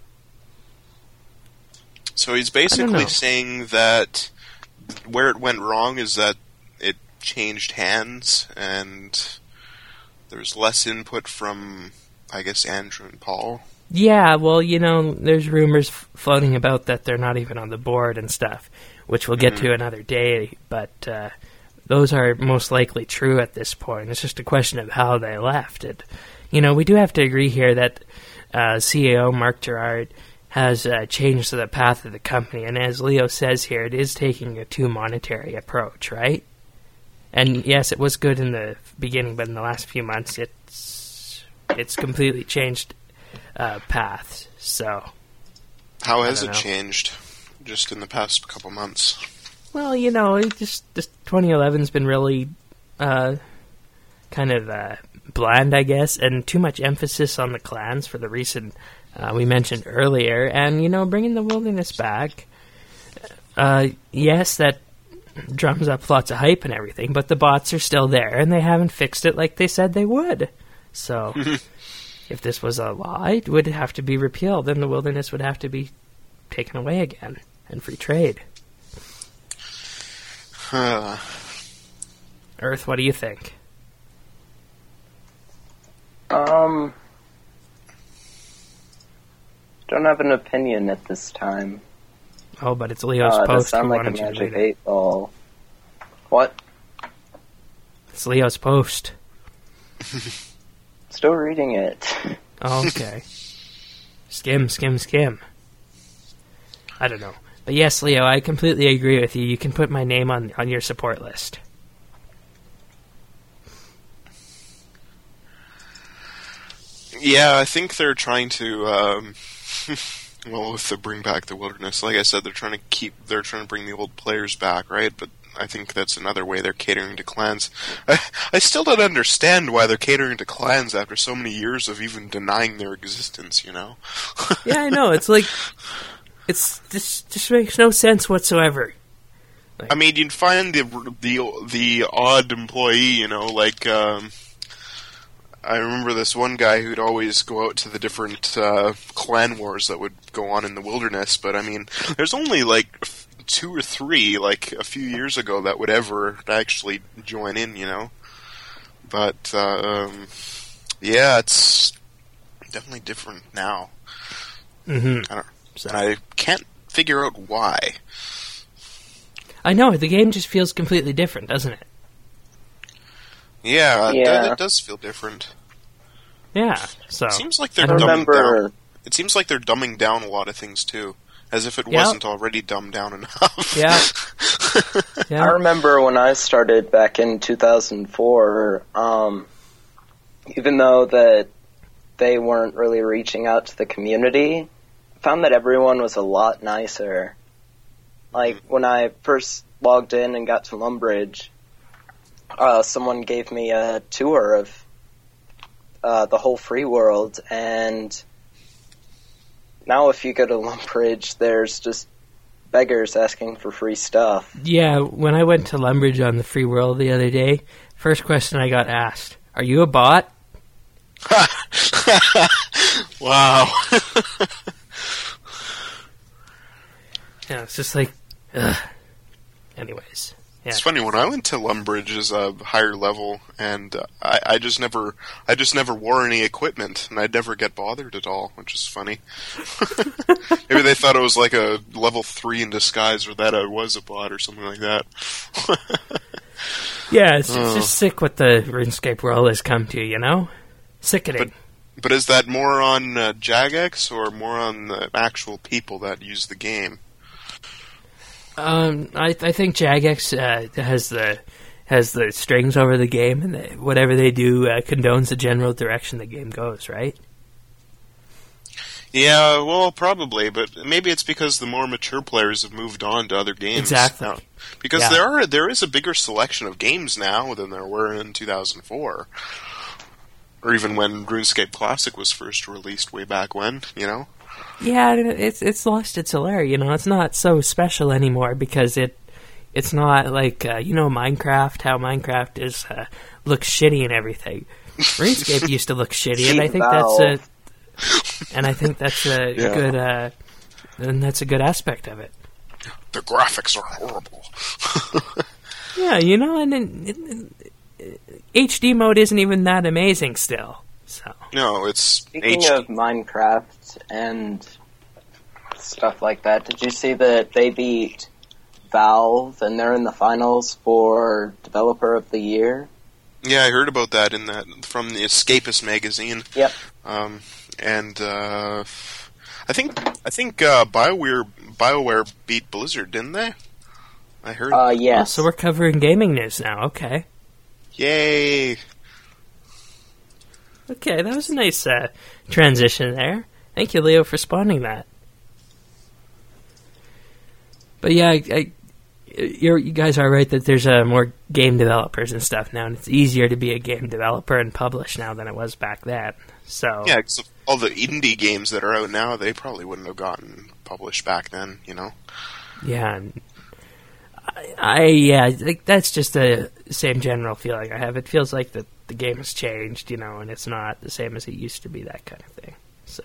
So he's I don't basically know. saying that where it went wrong is that it changed hands and there's less input from, I guess, Andrew and Paul. yeah, well, you know, there's rumors f- floating about that they're not even on the board and stuff, which we'll get Mhm. to another day, but uh, those are most likely true at this point. It's just a question of how they left it. You know, we do have to agree here that uh, C E O Mark Gerard has uh, changed the path of the company, and as Leo says here, it is taking a too monetary approach, right? And yes, it was good in the beginning, but in the last few months, it's it's completely changed uh, paths. So, How I has don't it know. changed just in the past couple months? well, you know, it just, just twenty eleven's been really uh, kind of uh, bland, I guess, and too much emphasis on the clans for the reason uh, we mentioned earlier. And, you know, bringing the wilderness back, uh, yes, that drums up lots of hype and everything, but the bots are still there, and they haven't fixed it like they said they would. So, if this was a lie, it would have to be repealed, and the wilderness would have to be taken away again, and free trade. Uh, Earth, what do you think? Um, don't have an opinion at this time. Oh, but it's Leo's Uh, it does post. sound Why like a don't you magic read it? eight ball. What? It's Leo's post. Still reading it. Oh, okay. Skim, skim, skim. I don't know. But yes, Leo, I completely agree with you. You can put my name on on your support list. Yeah, I think they're trying to. Um, well, with the bring back the wilderness, like I said, they're trying to keep. They're trying to bring the old players back, right? But I think that's another way they're catering to clans. I, I still don't understand why they're catering to clans after so many years of even denying their existence. You know? Yeah, I know. It's like it's just just makes no sense whatsoever. Like, I mean, you'd find the the the odd employee, you know, like. Um, I remember this one guy who'd always go out to the different uh, clan wars that would go on in the wilderness, but I mean, there's only like two or three, like a few years ago, that would ever actually join in, you know? But, uh, um, yeah, it's definitely different now. Mm-hmm. I don't, and I can't figure out why. I know, the game just feels completely different, doesn't it? Yeah, Yeah. It, it does feel different. Yeah, so... It seems like they're I dumbing remember. down. It seems like they're dumbing down a lot of things too, as if it Yeah. wasn't already dumbed down enough. Yeah. I Yeah. remember when I started back in two thousand four, um, even though that they weren't really reaching out to the community, I found that everyone was a lot nicer. Like, when I first logged in and got to Lumbridge, uh, someone gave me a tour of uh, the whole free world, and now if you go to Lumbridge, there's just beggars asking for free stuff. Yeah, when I went to Lumbridge on the free world the other day, first question I got asked, are you a bot? Wow. Yeah, it's just like, ugh. Anyways. Yeah. It's funny, when I went to Lumbridge as a higher level, and uh, I, I just never, I just never wore any equipment, and I'd never get bothered at all, which is funny. Maybe they thought it was like a level three in disguise, or that I was a bot, or something like that. Yeah, it's, it's Oh. just sick what the RuneScape world has come to, you know? Sickening. But is that more on uh, Jagex, or more on the actual people that use the game? Um, I I think Jagex uh, has the has the strings over the game, and they, whatever they do uh, condones the general direction the game goes. Right? Yeah, well, probably, but maybe it's because the more mature players have moved on to other games. Exactly. now. Because Yeah. there are there is a bigger selection of games now than there were in two thousand four, or even when RuneScape Classic was first released way back when. You know. Yeah, it's it's lost its allure. You know, it's not so special anymore because it it's not like uh, you know Minecraft. How Minecraft is uh, looks shitty and everything. RuneScape used to look shitty, and I think that's a and I think that's a Yeah. good uh, and that's a good aspect of it. The graphics are horrible. Yeah, you know, and in, in, H D mode isn't even that amazing still. So No, it's Speaking H D. of Minecraft and stuff like that, did you see that they beat Valve and they're in the finals for Developer of the Year? Yeah, I heard about that in that from the Escapist magazine. Yep. Um, and uh, I think I think uh, BioWare BioWare beat Blizzard, didn't they? I heard. Uh, yes. so we're covering gaming news now. Okay. Yay! Okay, that was a nice uh, transition there. Thank you, Leo, for spawning that. But yeah, I, I, you're, you guys are right that there's uh, more game developers and stuff now, and it's easier to be a game developer and publish now than it was back then. So Yeah, 'cause all the indie games that are out now, they probably wouldn't have gotten published back then. You know. yeah, and I, I yeah, like, that's just the same general feeling I have. It feels like the the game has changed, you know, and it's not the same as it used to be. That kind of thing. So.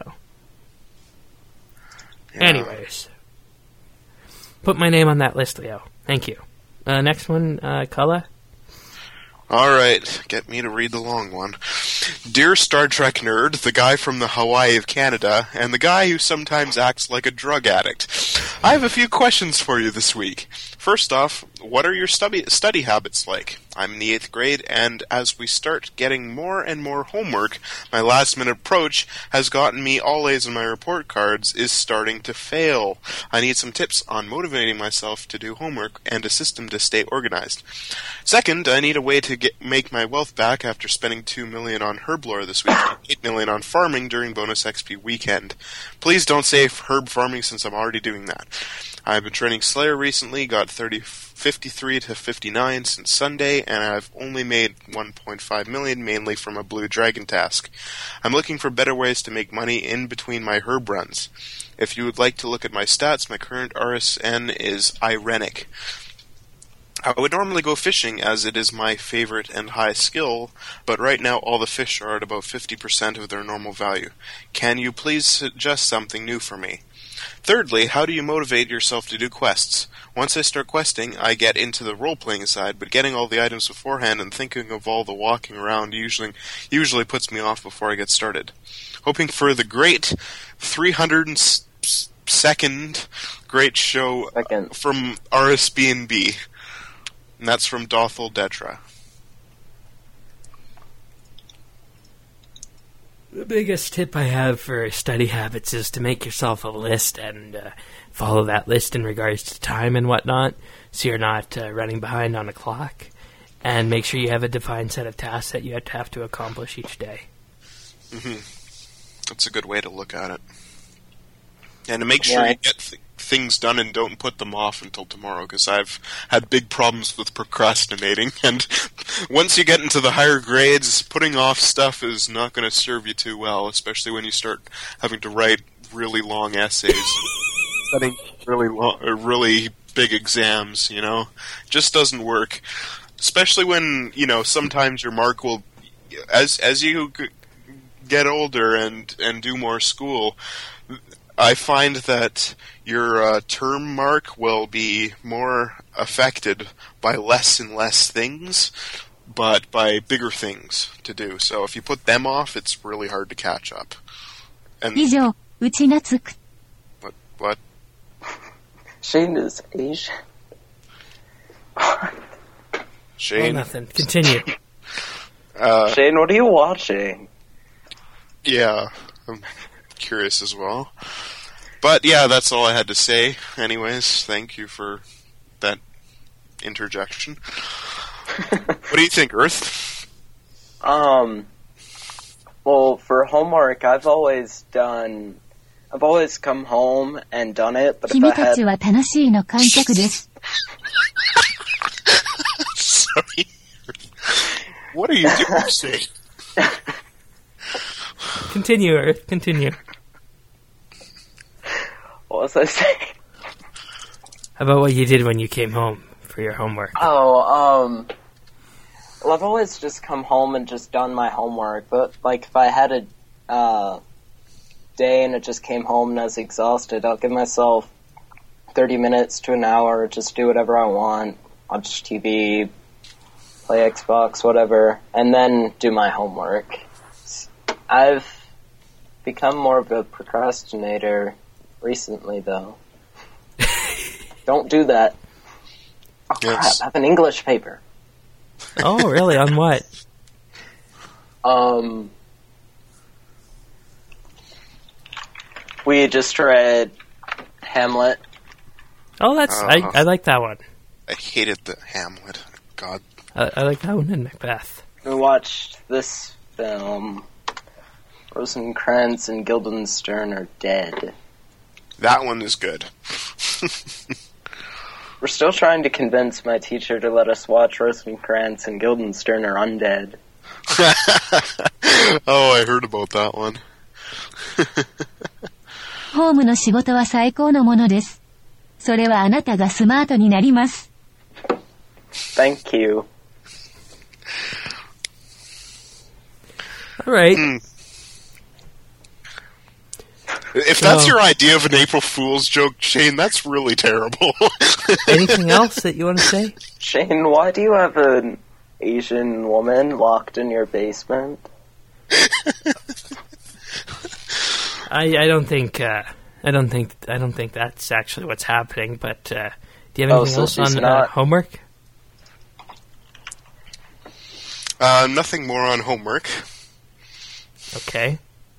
Yeah. Anyways, put my name on that list, Leo. Thank you. Uh, next one, uh, Cullen. All right, get me to read the long one. Dear Star Trek nerd, the guy from the Hawaii of Canada, and the guy who sometimes acts like a drug addict, I have a few questions for you this week. First off, what are your study study habits like? I'm in the eighth grade, and as we start getting more and more homework, my last-minute approach has gotten me all A's on my report cards is starting to fail. I need some tips on motivating myself to do homework and a system to stay organized. Second, I need a way to get make my wealth back after spending two million dollars on Herblore this week and eight million dollars on farming during Bonus X P weekend. Please don't say herb farming since I'm already doing that. I've been training Slayer recently, got thirty, fifty-three to fifty-nine since Sunday, and I've only made one point five million, mainly from a Blue Dragon task. I'm looking for better ways to make money in between my herb runs. If you would like to look at my stats, my current R S N is Irenic. I would normally go fishing as it is my favorite and high skill, but right now all the fish are at about fifty percent of their normal value. Can you please suggest something new for me? Thirdly, how do you motivate yourself to do quests? Once I start questing, I get into the role-playing side, but getting all the items beforehand and thinking of all the walking around usually usually puts me off before I get started. Hoping for the great three hundred second great show Second. from R S B N B. And that's from Dothel Detra. The biggest tip I have for study habits is to make yourself a list and uh, follow that list in regards to time and whatnot, so you're not uh, running behind on a clock. And make sure you have a defined set of tasks that you have to have to accomplish each day. Mm-hmm. That's a good way to look at it. And to make sure Yeah. you get th- things done and don't put them off until tomorrow, because I've had big problems with procrastinating, and once you get into the higher grades, putting off stuff is not going to serve you too well, especially when you start having to write really long essays, studying really long, or really big exams, you know? Just doesn't work. Especially when, you know, sometimes your mark will, as as you g- get older and, and do more school, I find that your uh, term mark will be more affected by less and less things, but by bigger things to do. So if you put them off, it's really hard to catch up. And 以上、うちなつく。 what? What? Shane is Asian. Well, Shane? nothing. Continue. Uh, Shane, what are you watching? yeah, I'm curious as well. But yeah, that's all I had to say. Anyways, thank you for that interjection. What do you think, Earth? Um, well, for homework, I've always done, I've always come home and done it, but if 君 I た had, ちは楽しいの観客です。 Sorry. What are you doing, Shane? Continue, Earth. Continue. what was I saying? How about what you did when you came home for your homework? Oh, um, well, I've always just come home and just done my homework, but, like, if I had a, uh, day and it just came home and I was exhausted, I'll give myself thirty minutes to an hour, just do whatever I want, watch T V, play Xbox, whatever, and then do my homework. I've become more of a procrastinator recently, though. Don't do that. Oh, crap, Yes. I have an English paper. Oh, really? On what? Um, we just read Hamlet. Oh, that's Uh, I, I like that one. I hated the Hamlet. God. I, I like that one in Macbeth. We watched this film. Rosencrantz and Guildenstern are dead. That one is good. We're still trying to convince my teacher to let us watch Rosencrantz and Guildenstern are undead. Oh, I heard about that one. ホームの仕事は最高のものです。それはあなたがスマートになります。 Thank you. All right. Mm. If that's Oh. your idea of an April Fool's joke, Shane, that's really terrible. Anything else that you want to say? Shane, why do you have an Asian woman locked in your basement? I, I don't think uh, I don't think I don't think that's actually what's happening. But uh, do you have Oh, anything so else she's on uh, not- homework? Uh, nothing more on homework. Okay.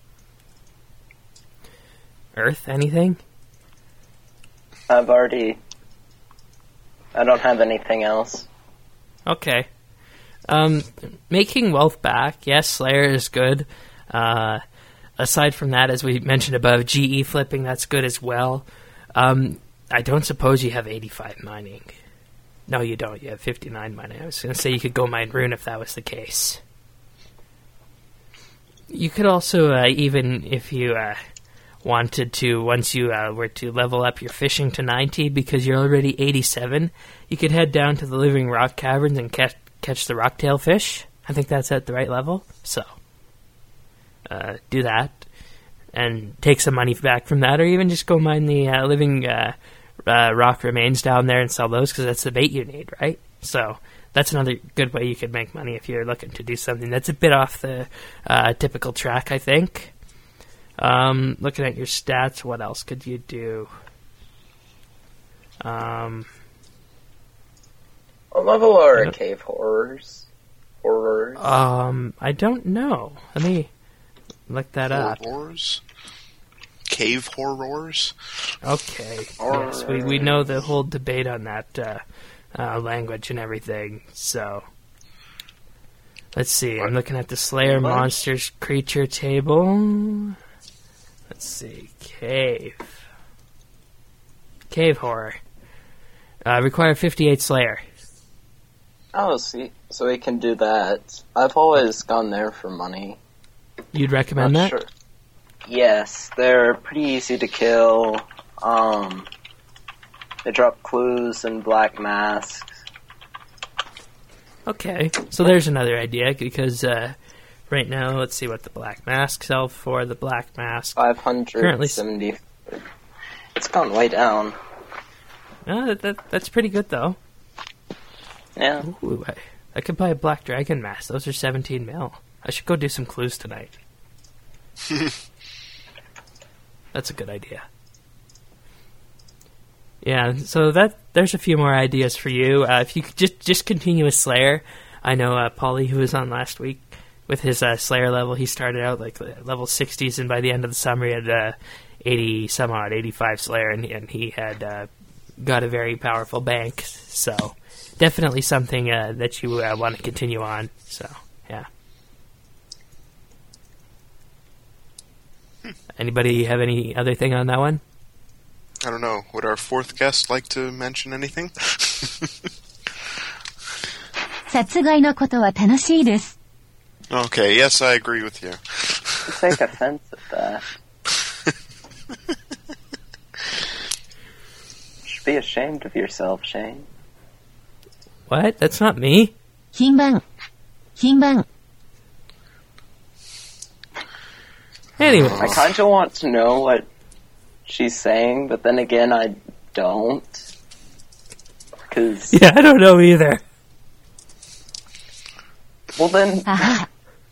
Earth, anything? I've already. I don't have anything else. Okay. Um, making wealth back, yes, Slayer is good. Uh, aside from that, as we mentioned above, G E flipping, that's good as well. Um, I don't suppose you have eighty-five mining. No, you don't. You have fifty-nine mining. I was going to say you could go mine Rune if that was the case. You could also, uh, even if you uh, wanted to, once you uh, were to level up your fishing to ninety, because you're already eighty-seven, you could head down to the Living Rock Caverns and catch, catch the rocktail fish. I think that's at the right level. So, uh, do that and take some money back from that, or even just go mine the uh, living uh, uh, rock remains down there and sell those, because that's the bait you need, right? So that's another good way you could make money if you're looking to do something that's a bit off the uh, typical track, I think. Um, looking at your stats, what else could you do? Um, What level I are don't- cave horrors? Horrors? um, I don't know. Let me look that up. Horrors? Cave horrors? Okay. Yes, we, we know the whole debate on that uh, uh, language and everything. So, let's see. I'm looking at the Slayer What? Monsters creature table. Let's see. Cave. Cave horror. Uh, require fifty-eight Slayer. Oh, see, so we can do that. I've always gone there for money. You'd recommend Not that? sure. Yes, they're pretty easy to kill. Um, they drop clues and black masks. Okay, so there's another idea, because uh, right now, let's see what the black mask sell for. The black mask. five hundred seventy. It's gone way down. Uh, that, that, that's pretty good, though. Yeah. Ooh, I, I could buy a black dragon mask. Those are seventeen mil. I should go do some clues tonight. That's a good idea. Yeah, so that there's a few more ideas for you. Uh, if you could just just continue with Slayer, I know uh, Paulie, who was on last week with his uh, Slayer level, he started out like level sixties, and by the end of the summer he had uh, eighty some odd, eighty-five Slayer, and, and he had uh, got a very powerful bank. So definitely something uh, that you uh, want to continue on. So yeah. Anybody have any other thing on that one? I don't know. Would our fourth guest like to mention anything? 殺害のことは楽しいです。 Okay, yes, I agree with you. You take offense at that. You should be ashamed of yourself, Shane. What? That's not me. 品番。品番。 Anyway, I kind of want to know what she's saying, but then again, I don't. Because, yeah, I don't know either. well then, あは。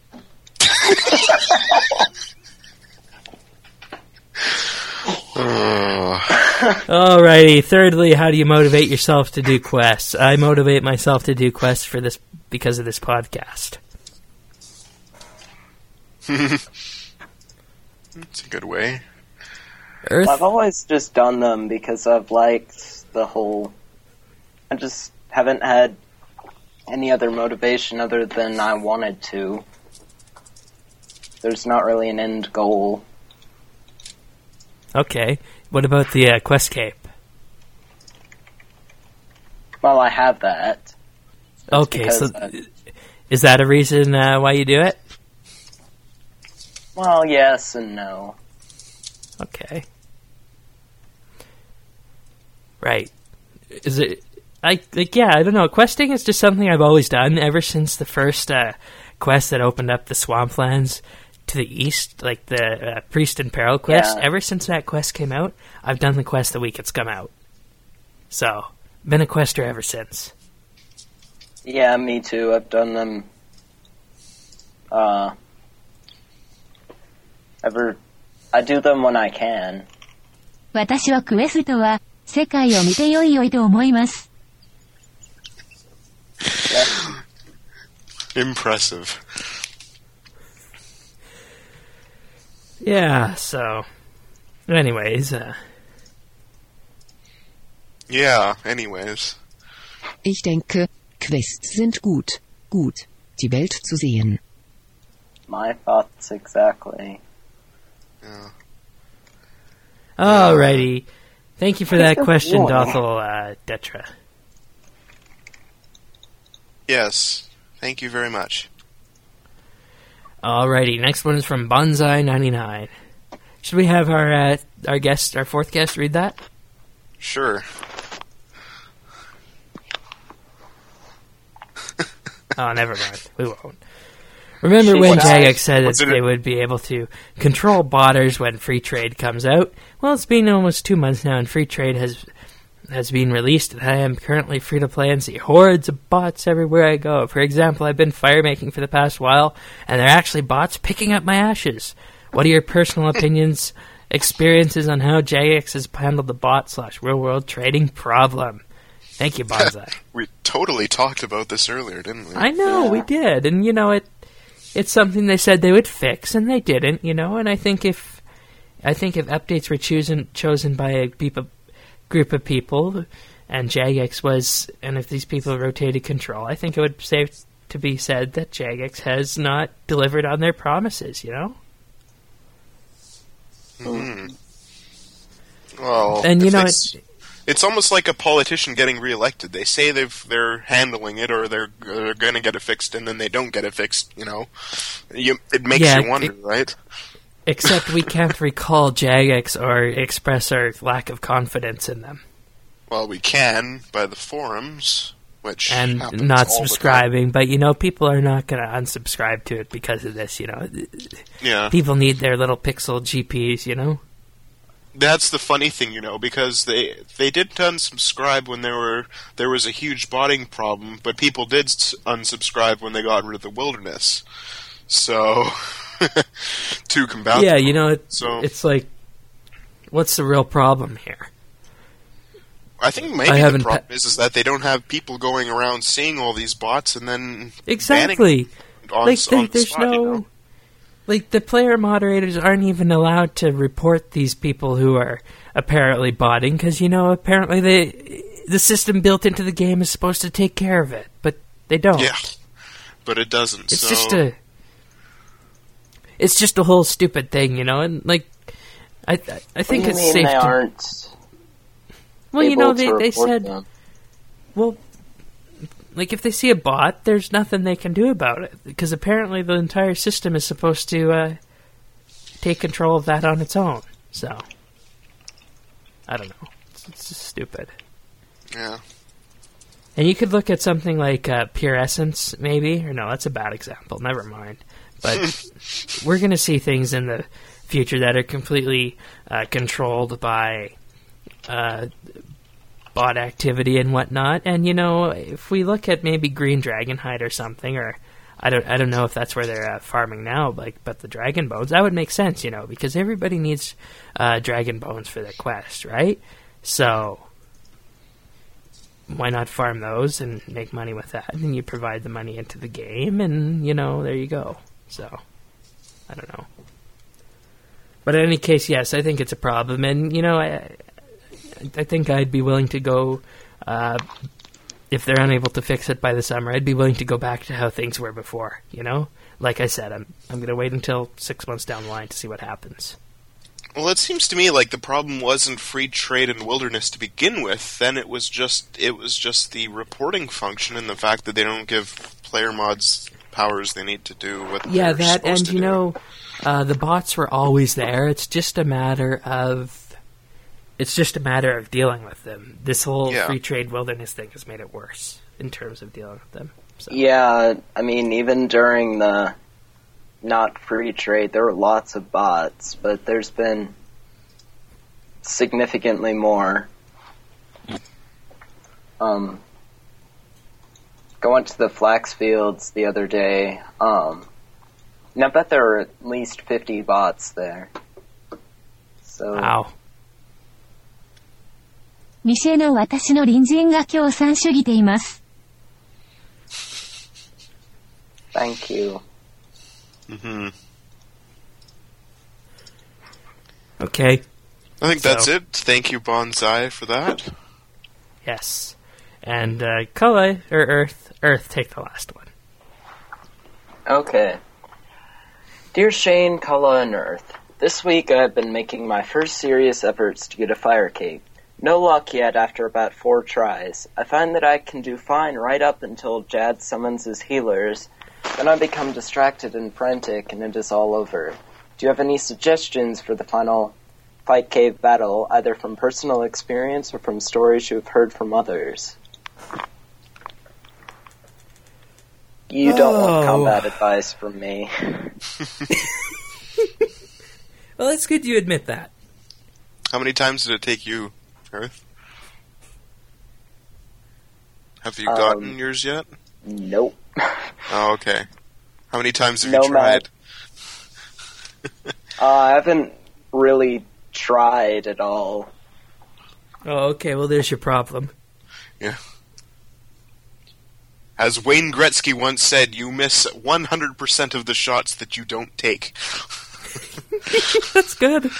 Uh, Alrighty. Thirdly, how do you motivate yourself to do quests? I motivate myself to do quests for this because of this podcast. it's a good way. Earth. I've always just done them because I've liked the whole... I just haven't had any other motivation other than I wanted to. There's not really an end goal. Okay. What about the uh, quest cape? Well, I have that. That's Okay, so because I- is that a reason uh, why you do it? well, yes and no. Okay. Right. Is it... I like yeah, I don't know. Questing is just something I've always done ever since the first uh, quest that opened up the swamplands to the east, like the uh, Priest in Peril quest. Yeah. Ever since that quest came out, I've done the quest the week it's come out. So, been a quester ever since. Yeah, me too. I've done them. Uh, ever, I do them when I can. 私はクエストは世界を見てよいよいと思います。 Impressive. Yeah, so... Anyways, uh... Yeah, anyways. Ich denke, Quests sind gut. Gut, die Welt zu sehen. My thoughts exactly. Yeah. Alrighty. Thank you for that question, Dothel uh, Detra. Yes. Thank you very much. Alrighty, next one is from Bonsai ninety-nine. Should we have our uh, our guest, our fourth guest, read that? Sure. Oh, never mind. We won't. Remember She when was- Jagex said that What's in they it? would be able to control botters when free trade comes out? Well, it's been almost two months now, and free trade has has been released, and I am currently free to play and see hordes of bots everywhere I go. For example, I've been fire making for the past while, and they're actually bots picking up my ashes. What are your personal opinions, experiences on how Jagex has handled the bot slash real world trading problem? Thank you, Bonsai. We totally talked about this earlier, didn't we? I know, Yeah. we did, and you know, it it's something they said they would fix, and they didn't, you know, and I think if I think if updates were chosen chosen by a people, group of people, and Jagex was, and if these people rotated control, I think it would safe to be said that Jagex has not delivered on their promises, you know? Hmm. Well, And, you if know, they it- s- it's almost like a politician getting reelected. They say they've they're handling it, or they're they're going to get it fixed, and then they don't get it fixed. You know, you, it makes Yeah, you wonder, it- right? Except we can't recall Jagex or express our lack of confidence in them. Well, we can by the forums, which And happens not all the time. subscribing, but, you know, people are not going to unsubscribe to it because of this, you know? Yeah, People need their little pixel G Ps, you know? that's the funny thing, you know, because they they didn't unsubscribe when there were there was a huge botting problem, but people did s- unsubscribe when they got rid of the wilderness. So to combat, Yeah, you know, it, So- it's like, what's the real problem here? I think maybe I the haven't problem pa- is is that they don't have people going around seeing all these bots and then Exactly. banning on, Like, s- there- on the there's spot, no... you know? Like, the player moderators aren't even allowed to report these people who are apparently botting, because, you know, apparently they, the system built into the game is supposed to take care of it, but they don't. Yeah, but it doesn't. It's so just a... It's just a whole stupid thing, you know, and, like, I I, I think what it's do you mean safe they to... aren't Well, you able know, to they, they report said... them? Well, like, if they see a bot, there's nothing they can do about it. Because apparently the entire system is supposed to uh, take control of that on its own. So, I don't know. It's, it's just stupid. yeah. And you could look at something like uh, Pure Essence, maybe. Or no, that's a bad example. Never mind. But we're going to see things in the future that are completely uh, controlled by... Uh, bot activity and whatnot, and you know, if we look at maybe Green Dragonhide or something, or I don't, I don't know if that's where they're uh, farming now, like, but the Dragon Bones, that would make sense, you know, because everybody needs uh, Dragon Bones for their quest, right? So why not farm those and make money with that? And you provide the money into the game, and you know, there you go. So I don't know, but in any case, yes, I think it's a problem, and you know, I. I think I'd be willing to go, uh, if they're unable to fix it by the summer, I'd be willing to go back to how things were before, you know? Like I said, I'm I'm going to wait until six months down the line to see what happens. Well, it seems to me like the problem wasn't free trade and wilderness to begin with. Then it was just it was just the reporting function and the fact that they don't give player mods powers they need to do what Yeah, they're that, supposed and to you do. know, uh, the bots were always there. It's just a matter of... It's just a matter of dealing with them. This whole Yeah. free trade wilderness thing has made it worse in terms of dealing with them. So. Yeah, I mean, even during the not free trade, there were lots of bots, but there's been significantly more. Um, I went to the flax fields the other day, um, and I bet there were at least fifty bots there. So, Wow. ミシェの私の隣人が共産主義ています。 Thank you. Mm-hmm. Okay. I think So- that's it. Thank you, Bonsai, for that. Yes. And uh, Koa, or Earth, Earth, take the last one. Okay. Dear Shane, Kala, and Earth, this week I've been making my first serious efforts to get a fire cape. No luck yet after about four tries. I find that I can do fine right up until Jad summons his healers. Then I become distracted and frantic, and it is all over. Do you have any suggestions for the final fight cave battle, either from personal experience or from stories you've heard from others? You don't Oh. want combat advice from me. Well, it's good you admit that. How many times did it take you, Earth? Have you Um, gotten yours yet? Nope. Oh, okay. How many times have No, you tried? Uh, I haven't really tried at all. Oh, okay, well, there's your problem. Yeah. As Wayne Gretzky once said, you miss one hundred percent of the shots that you don't take. That's good.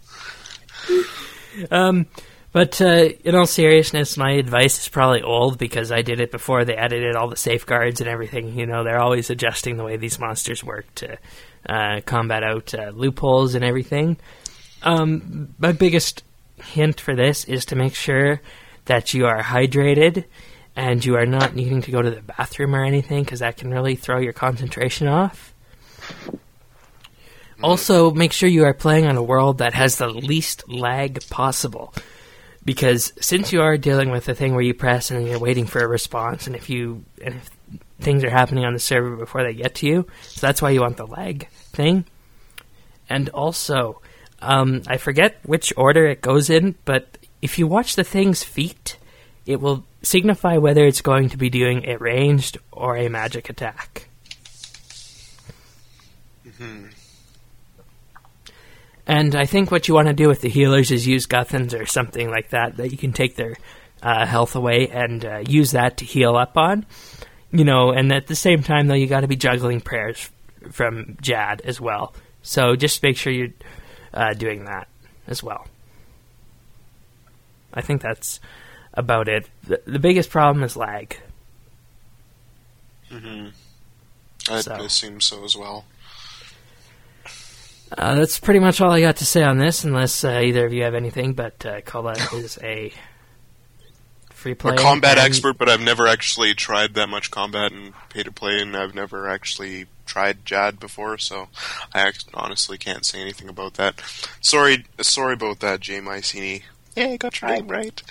um, but uh, in all seriousness, my advice is probably old because I did it before they added all the safeguards and everything. You know, they're always adjusting the way these monsters work to uh, combat out uh, loopholes and everything. Um, my biggest hint for this is to make sure that you are hydrated and you are not needing to go to the bathroom or anything, because that can really throw your concentration off. Also, make sure you are playing on a world that has the least lag possible, because since you are dealing with a thing where you press and you're waiting for a response, and if you and if things are happening on the server before they get to you, so that's why you want the lag thing. And also, um, I forget which order it goes in, but if you watch the thing's feet, it will signify whether it's going to be doing a ranged or a magic attack. Mm-hmm. And I think what you want to do with the healers is use Guthans or something like that, that you can take their uh, health away and uh, use that to heal up on. You know, and at the same time, though, you got to be juggling prayers from Jad as well. So just make sure you're uh, doing that as well. I think that's about it. The, the biggest problem is lag. Mm-hmm. I'd So. assume so as well. Uh, that's pretty much all I got to say on this, unless uh, either of you have anything, but uh, Kola is a free I'm player. a combat and- expert, but I've never actually tried that much combat and pay to play, and I've never actually tried Jad before, so I act- honestly can't say anything about that. Sorry, sorry about that, J. Mycene. Yeah, I got your I- name right.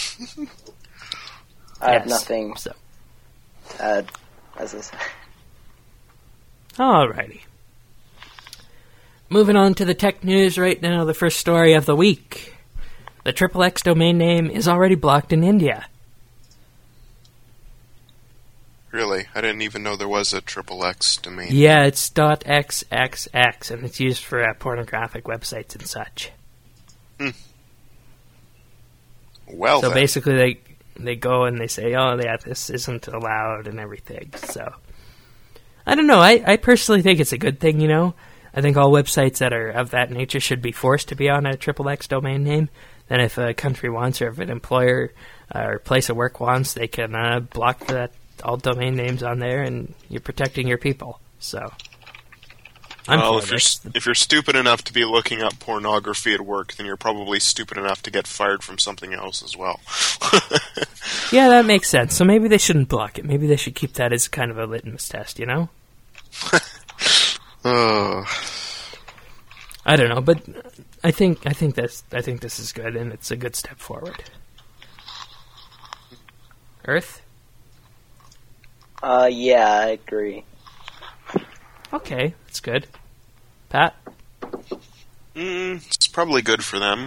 I have Yes. nothing So, to add, as I say. alrighty. Moving on to the tech news right now, the first story of the week. The Triple X domain name is already blocked in India. Really? I didn't even know there was a triple X domain. Yeah, it's .xxx, and it's used for uh, pornographic websites and such. Well, so then. basically, they they go and they say, "Oh, yeah, this isn't allowed," and everything. So I don't know. I, I personally think it's a good thing. You know, I think all websites that are of that nature should be forced to be on a triple X domain name. Then, if a country wants, or if an employer uh, or place of work wants, they can uh, block that all domain names on there, and you're protecting your people. So. I'm well, for if you're this. s- if you're stupid enough to be looking up pornography at work, then you're probably stupid enough to get fired from something else as well. Yeah, that makes sense. So maybe they shouldn't block it. Maybe they should keep that as kind of a litmus test, you know? uh, I don't know, but I think I think this I think this is good, and it's a good step forward. Earth? Uh, yeah, I agree. Okay, that's good. Pat? mm, it's probably good for them.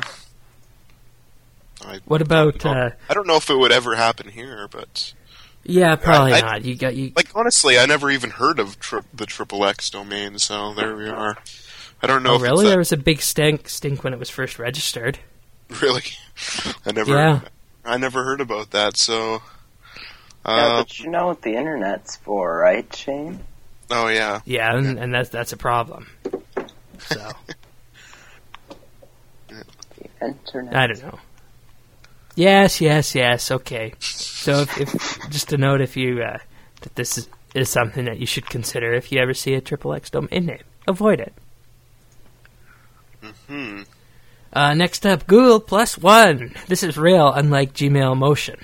I, What about uh I don't know if it would ever happen here, but yeah, probably I- I- not. You got you like honestly, I never even heard of tri- the triple X domain. So there we are. I don't know. Oh, if really? It's There was a big stink stink when it was first registered. that, really. I never. Yeah. I never heard about that. So. Uh, yeah, but you know what the internet's for, right, Shane? Oh yeah. Yeah, and, and that's that's a problem. So. The internet. I don't know. Yes, yes, yes. Okay. So, if, if just a note, if you uh, that this is, is something that you should consider if you ever see a triple X domain name, avoid it. Hmm. Uh, next up, Google Plus One. This is real, unlike Gmail Motion.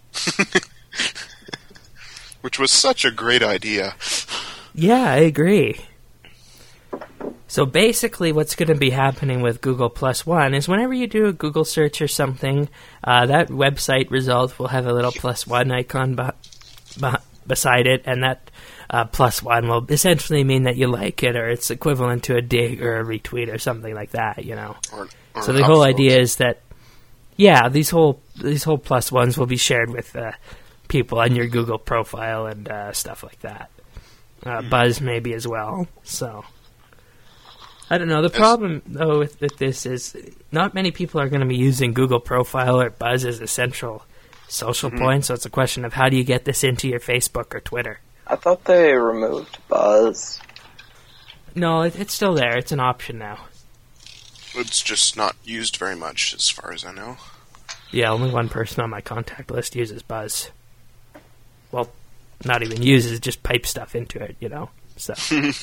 Which was such a great idea. Yeah, I agree. So basically what's going to be happening with Google Plus One is whenever you do a Google search or something, uh, that website result will have a little plus one icon be- be- beside it, and that uh, plus one will essentially mean that you like it, or it's equivalent to a dig or a retweet or something like that, you know. Or, or so the whole upvote. idea is that, yeah, these whole these whole plus ones will be shared with uh, people on your Google profile and uh, stuff like that. Uh, Buzz maybe as well, so... I don't know. The problem, though, with, with this is not many people are going to be using Google Profile or Buzz as a central social Mm-hmm. point, so it's a question of how do you get this into your Facebook or Twitter? I thought they removed Buzz. No, it, it's still there. It's an option now. It's just not used very much, as far as I know. Yeah, only one person on my contact list uses Buzz. Well, not even uses, just pipe stuff into it, you know? So...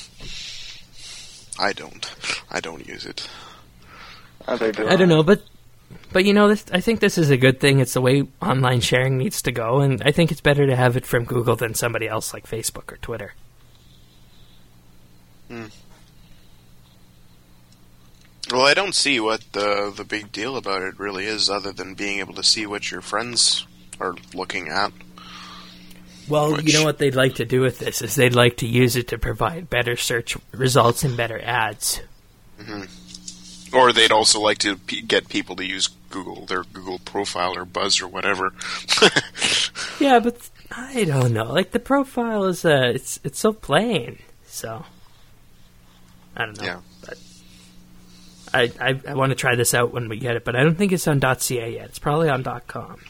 I don't. I don't use it. Neither do I don't know, but but you know, this, I think this is a good thing. It's the way online sharing needs to go, and I think it's better to have it from Google than somebody else like Facebook or Twitter. Hmm. Well, I don't see what the the big deal about it really is, other than being able to see what your friends are looking at. Well, Which- you know what they'd like to do with this is they'd like to use it to provide better search results and better ads. Or they'd also like to p- get people to use Google, their Google profile or Buzz or whatever. Yeah, but I don't know. Like the profile is uh, it's it's so plain. So I don't know. Yeah. But I I, I want to try this out when we get it, but I don't think it's on .ca yet. It's probably on .com.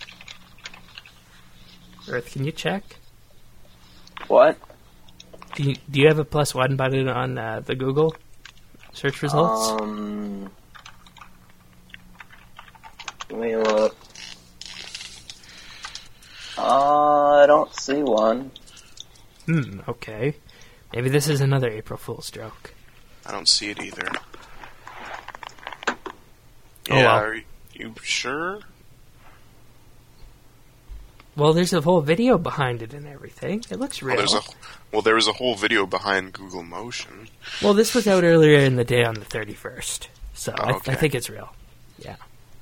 Earth, can you check? What? Do you, do you have a plus one button on uh, the Google search results? Um, let me look. Uh, I don't see one. Hmm, okay. Maybe this is another April Fool's joke. I don't see it either. Oh, Yeah, well. are you sure? Well, there's a whole video behind it and everything. It looks real. Well, there's a well, there was a whole video behind Google Motion. Well, this was out earlier in the day on the thirty-first, so I, Okay. I think it's real. Yeah.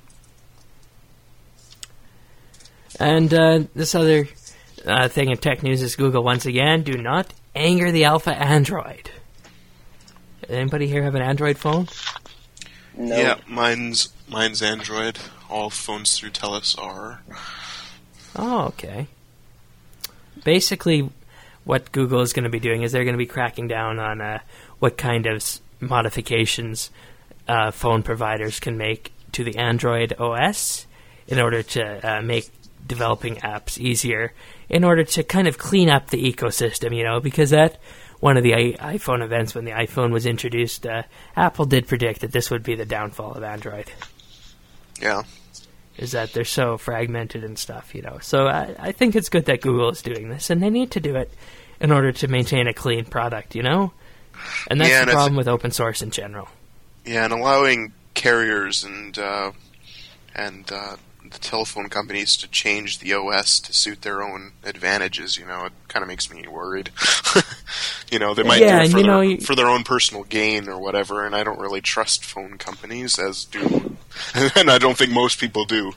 And uh, this other uh, thing in tech news is Google once again, do not anger the alpha Android. Anybody here have an Android phone? No. Yeah, mine's mine's Android. All phones through Telus are. Oh, okay. Basically, what Google is going to be doing is they're going to be cracking down on uh, what kind of s- modifications uh, phone providers can make to the Android O S in order to uh, make developing apps easier, in order to kind of clean up the ecosystem, you know, because at one of the I- iPhone events when the iPhone was introduced, uh, Apple did predict that this would be the downfall of Android. Yeah. Is that they're so fragmented and stuff, you know. So I, I think it's good that Google is doing this, and they need to do it in order to maintain a clean product, you know? And that's Yeah, the and I problem thi- with open source in general. Yeah, and allowing carriers and uh, and uh, the telephone companies to change the O S to suit their own advantages, you know, it kind of makes me worried. You know, they might Yeah, do it and for you their, know, you- for their own personal gain or whatever, and I don't really trust phone companies, as do, and I don't think most people do.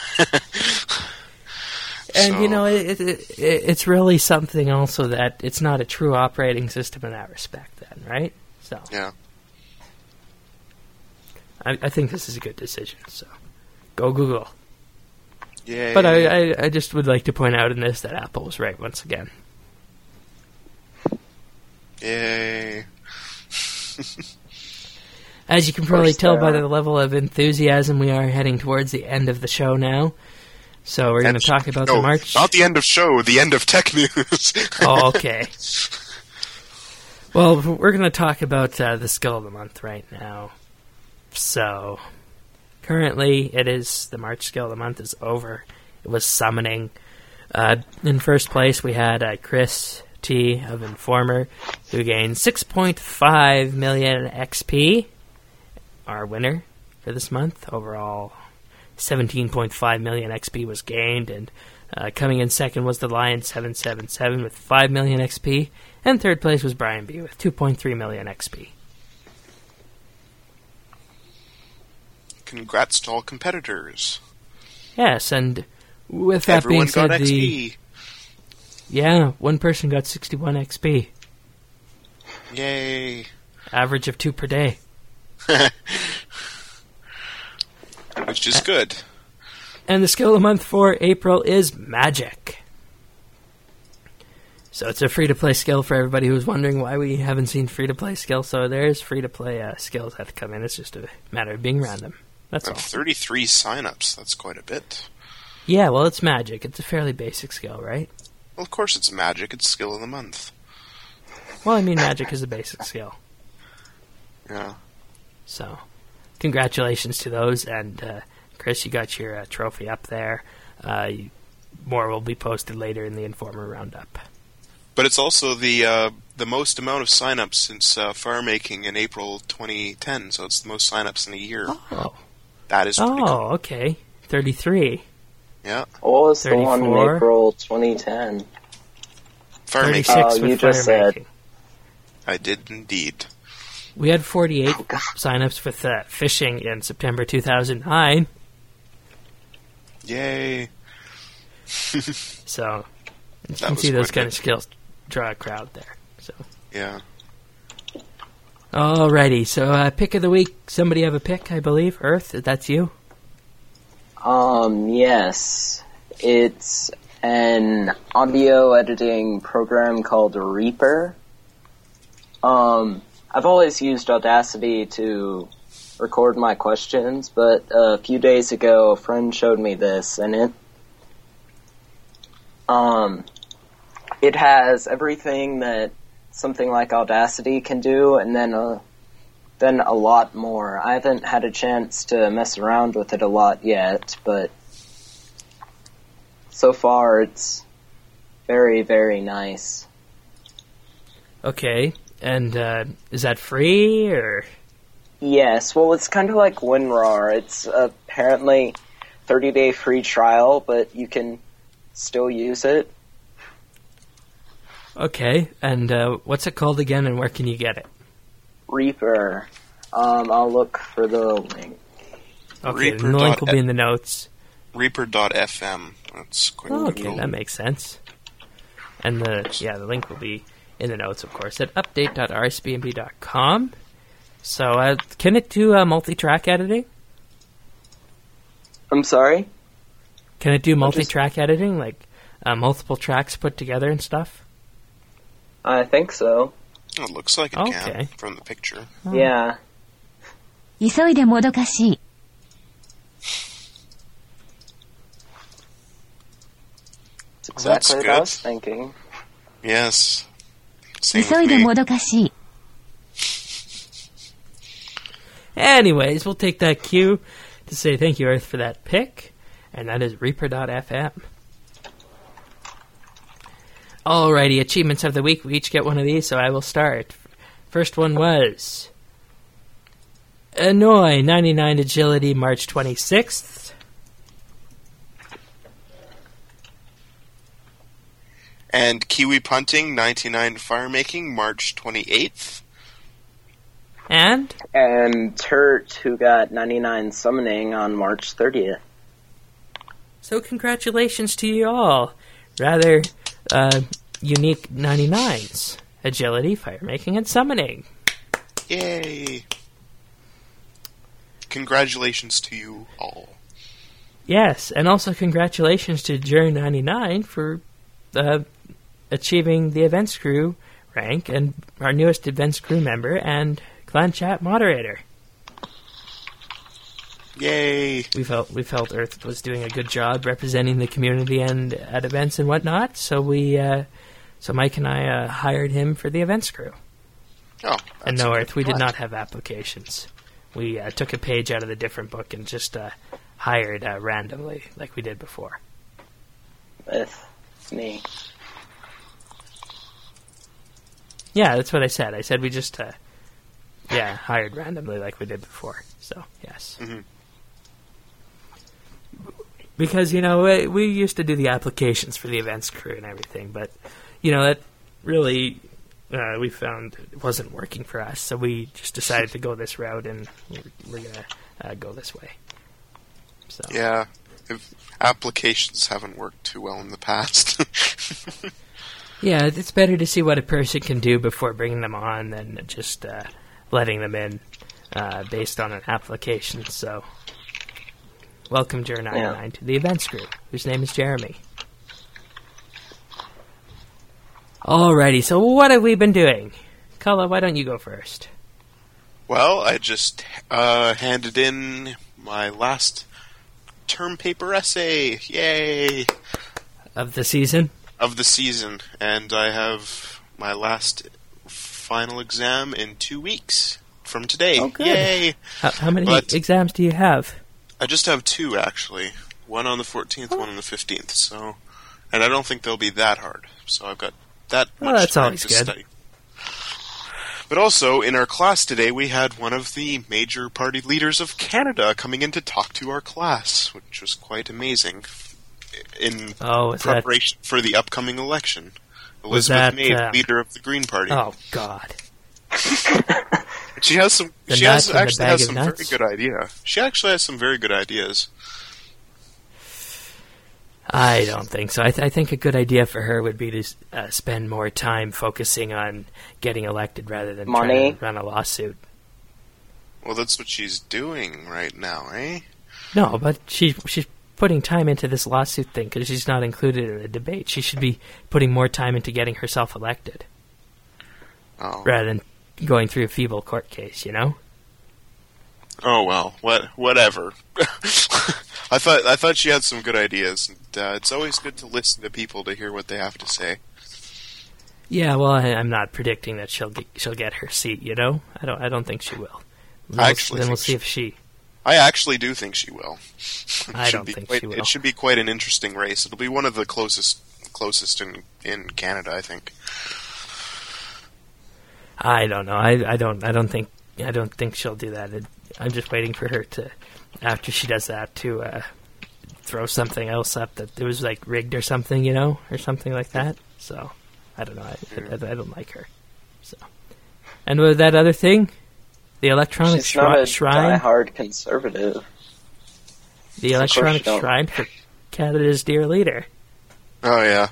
And, So- you know, it, it, it, it's really something also that it's not a true operating system in that respect, then, right? So Yeah. I, I think this is a good decision, so go Google. Yay. But I, I, I just would like to point out in this that Apple was right once again. Yay. As you can probably course tell they by are. the level of enthusiasm, we are heading towards the end of the show now. So we're going to And- talk about no, the March... Not the end of show, the end of tech news. Oh, okay. Well, we're going to talk about uh, the skill of the month right now. So, currently, it is the March skill of the month is over. It was summoning. Uh, in first place, we had uh, Chris T of Informer, who gained six point five million X P. Our winner for this month. Overall, seventeen point five million X P was gained, and uh, coming in second was the Lion seven seven seven with five million X P, and third place was Brian B with two point three million X P. Congrats to all competitors. Yes, and with that Everyone being said, got the X P. yeah, one person got sixty-one X P, Yay. average of two per day. Which is good. And the skill of the month for April is Magic. So it's a free-to-play skill for everybody who's wondering why we haven't seen free-to-play skills. So there's free-to-play uh, skills that come in. It's just a matter of being random. That's all. And thirty-three signups. That's quite a bit. Yeah, well, it's Magic. It's a fairly basic skill, right? Well, of course it's magic. It's skill of the month. Well, I mean, Magic is a basic skill. Yeah. So, congratulations to those. And, uh, Chris, you got your uh, trophy up there. Uh, you, more will be posted later in the Informer Roundup. But it's also the uh, the most amount of signups since uh, Fire Making in April twenty ten, so it's the most signups in a year. Oh, That is pretty oh cool. okay. thirty-three. Yeah. What was the one in thirty-four. April twenty ten? Fire Making. thirty-six Oh, with you just Fire said. Making. I did indeed. We had forty-eight Oh, God. signups with uh, fishing in September two thousand nine. Yay. So, you That can was see those quite kind good. of skills draw a crowd there. So, Yeah. alrighty. So, uh, pick of the week. Somebody have a pick, I believe. Earth, that's you. Um, yes. It's an audio editing program called Reaper. Um, I've always used Audacity to record my questions, but a few days ago a friend showed me this, and it, um, it has everything that something like Audacity can do, and then a, then a lot more. I haven't had a chance to mess around with it a lot yet, but so far it's very, very nice. Okay. And uh, is that free or? Yes, well, it's kind of like WinRAR. It's apparently thirty-day free trial, but you can still use it. Okay. And uh, what's it called again, and where can you get it? Reaper. Um, I'll look for the link. Okay. Reaper And the link dot will be in the notes. Reaper dot f m. That's quite Oh, okay, cool. that makes sense. And the yeah, the link will be in the notes, of course, at update dot r s b m b dot com. So, uh, can it do uh, multi-track editing? I'm sorry? Can it do just- multi-track editing, like uh, multiple tracks put together and stuff? I think so. It looks like it Okay. can from the picture. Yeah. 急いでもどかしい。 It's exactly what I good. was thinking. Yes. Same 急い with で me. もどかしい。 Anyways, we'll take that cue to say thank you, Earth, for that pick, and that is Reaper dot f m. Alrighty, achievements of the week. We each get one of these, so I will start. First one was Annoy ninety-nine Agility, March twenty-sixth. And Kiwi Punting, ninety-nine Fire Making, March twenty-eighth. And And Turt, who got ninety-nine summoning on March thirtieth. so congratulations to you all. Rather uh, unique ninety-nines. Agility, Fire Making, and Summoning. Yay! Congratulations to you all. Yes, and also congratulations to Jerry ninety-nine for uh, achieving the events crew rank and our newest events crew member and clan chat moderator. Yay! We felt we felt Earth was doing a good job representing the community and at events and whatnot. So we, uh, so Mike and I uh, hired him for the events crew. Oh, And that's no, a Earth, good we did plan. not have applications. We uh, took a page out of the different book and just uh, hired uh, randomly, like we did before. With me. Yeah, that's what I said. I said we just, uh, yeah, hired randomly like we did before. So, yes. Mhm. Because, you know, we, we used to do the applications for the events crew and everything, but, you know, that really, uh, we found it wasn't working for us, so we just decided to go this route, and we're, we're going to uh, go this way. So. Yeah, if applications haven't worked too well in the past. Yeah, it's better to see what a person can do before bringing them on than just uh, letting them in uh, based on an application. So, welcome, Jer ninety-nine, Yeah. to the events group, whose name is Jeremy. Alrighty, so what have we been doing? Kala, why don't you go first? Well, I just uh, handed in my last term paper essay. Yay! Of the season? Of the season, and I have my last final exam in two weeks from today. Oh, good. Yay! How, how many But- exams do you have? I just have two, actually. One on the fourteenth, one on the fifteenth, so... And I don't think they'll be that hard, so I've got that Well, much that's time always to good. study. But also, in our class today, we had one of the major party leaders of Canada coming in to talk to our class, which was quite amazing. In Oh, is that... preparation for the upcoming election. Was Elizabeth that, May, uh, leader of the Green Party. Oh, God. She has some. The she nuts has in the actually bag has of some nuts? very good idea. She actually has some very good ideas. I don't think so. I, th- I think a good idea for her would be to uh, spend more time focusing on getting elected rather than Money. trying to run a lawsuit. Well, that's what she's doing right now, eh? No, but she she's putting time into this lawsuit thing because she's not included in the debate. She should be putting more time into getting herself elected Oh. rather than going through a feeble court case, you know? Oh well, what whatever. I thought I thought she had some good ideas. And, uh, it's always good to listen to people to hear what they have to say. Yeah, well, I, I'm not predicting that she'll get, she'll get her seat, you know? I don't I don't think she will. Then I we'll- actually then we'll think see she- if she... I actually do think she will. It I should don't be think quite, she will. It should be quite an interesting race. It'll be one of the closest closest in in Canada, I think. I don't know. I, I don't. I don't think. I don't think she'll do that. It, I'm just waiting for her to, after she does that, to uh, throw something else up that it was like rigged or something, you know, or something like that. So I don't know. I, I, I don't like her. So, and with that other thing, the electronic She's not shri- a shrine, die-hard conservative. the electronic you don't. shrine for Canada's dear leader. Oh yeah.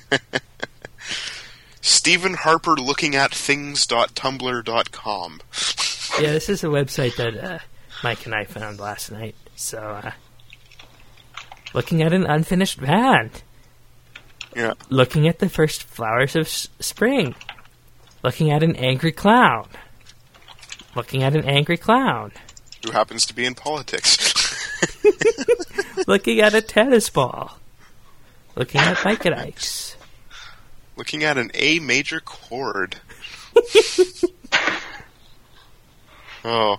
Stephen Harper looking at things dot tumblr dot com. Yeah, this is a website that uh, Mike and I found last night. So, uh, looking at an unfinished band. Yeah. Looking at the first flowers of s- spring. Looking at an angry clown. Looking at an angry clown. Who happens to be in politics. Looking at a tennis ball. Looking at Mike and Ike's. Looking at an A major chord. Oh.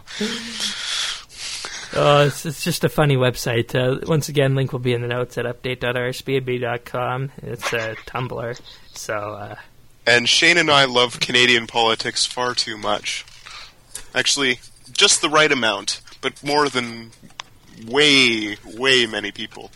Oh, it's, it's just a funny website. Uh, once again, link will be in the notes at update dot r s b a b dot com. It's a Tumblr. So, uh, And Shane and I love Canadian politics far too much. Actually, just the right amount, but more than way, way many people.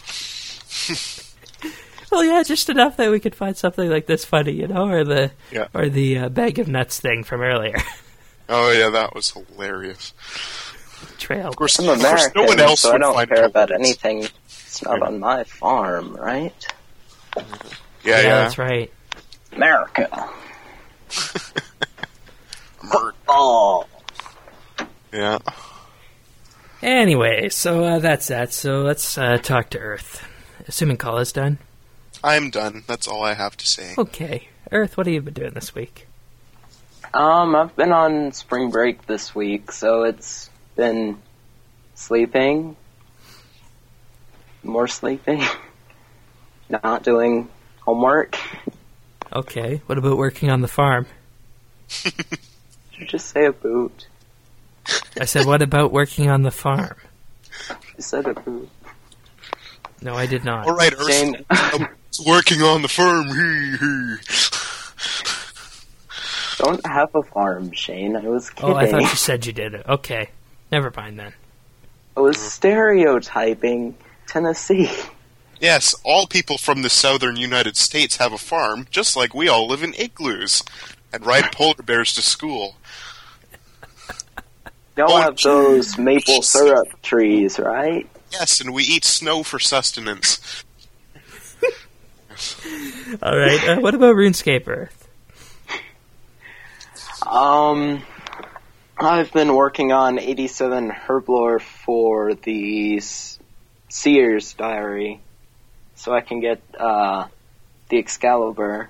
well, yeah, just enough that we could find something like this funny, you know, or the Yeah. or the uh, bag of nuts thing from earlier. Oh yeah, that was hilarious. Trail. Of course, I'm of course American, no one else so I would don't find care about politics. anything that's not on my farm, right? Yeah, yeah, yeah. that's right. America. Mer- Oh. yeah. Anyway, so uh, that's that. So let's uh, talk to Earth. Assuming call is done. I'm done. That's all I have to say. Okay. Earth, what have you been doing this week? Um, I've been on spring break this week, so it's been sleeping, more sleeping, not doing homework. Okay, what about working on the farm? Did you just say a boot? I said, what about working on the farm? You said a boot. No, I did not. All right, Ursula. Shane. I'm working on the farm. Hee hee. Don't have a farm, Shane. I was kidding. Oh, I thought you said you did it. Okay, never mind then. I was stereotyping Tennessee. Yes, all people from the southern United States have a farm, just like we all live in igloos and ride polar bears to school. Y'all Oh, have those maple syrup trees, right? Yes, and we eat snow for sustenance. All right, uh, what about RuneScape Earth? Um, I've been working on eighty-seven Herblore for the S- Seer's Diary, so I can get uh, the Excalibur.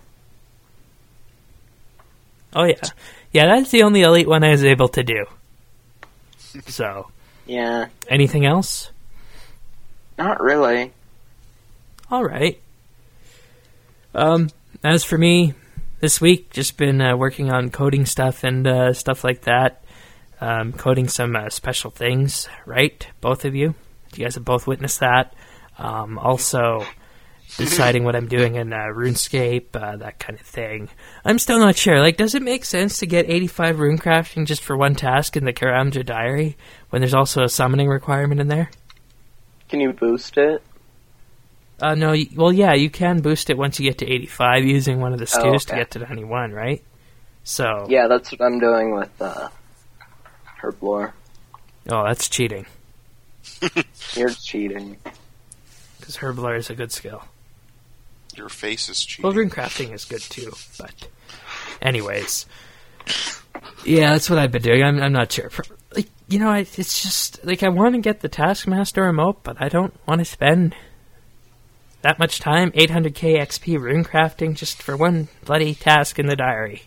Oh, yeah. Yeah, that's the only elite one I was able to do. So, Yeah, anything else? not really. All right. Um, as for me, this week, just been uh, working on coding stuff and uh, stuff like that. Um, coding some uh, special things, right? Both of you? You guys have both witnessed that. Um, also, deciding what I'm doing in uh, RuneScape, uh, that kind of thing. I'm still not sure. Like, does it make sense to get eighty-five rune crafting just for one task in the Karamja Diary when there's also a summoning requirement in there? Can you boost it? Uh, no, y- well, yeah, you can boost it once you get to eighty-five using one of the stews Oh, to okay. get to ninety-one, right? So, Yeah, that's what I'm doing with uh, Herblore. oh, that's cheating, You're cheating. because Herblore is a good skill. Your face is cheating. Well, rune crafting is good too, but anyways, yeah, that's what I've been doing. I'm, I'm not sure. Like, you know, I, it's just like I want to get the Taskmaster remote, but I don't want to spend that much time, eight hundred k X P rune crafting just for one bloody task in the diary.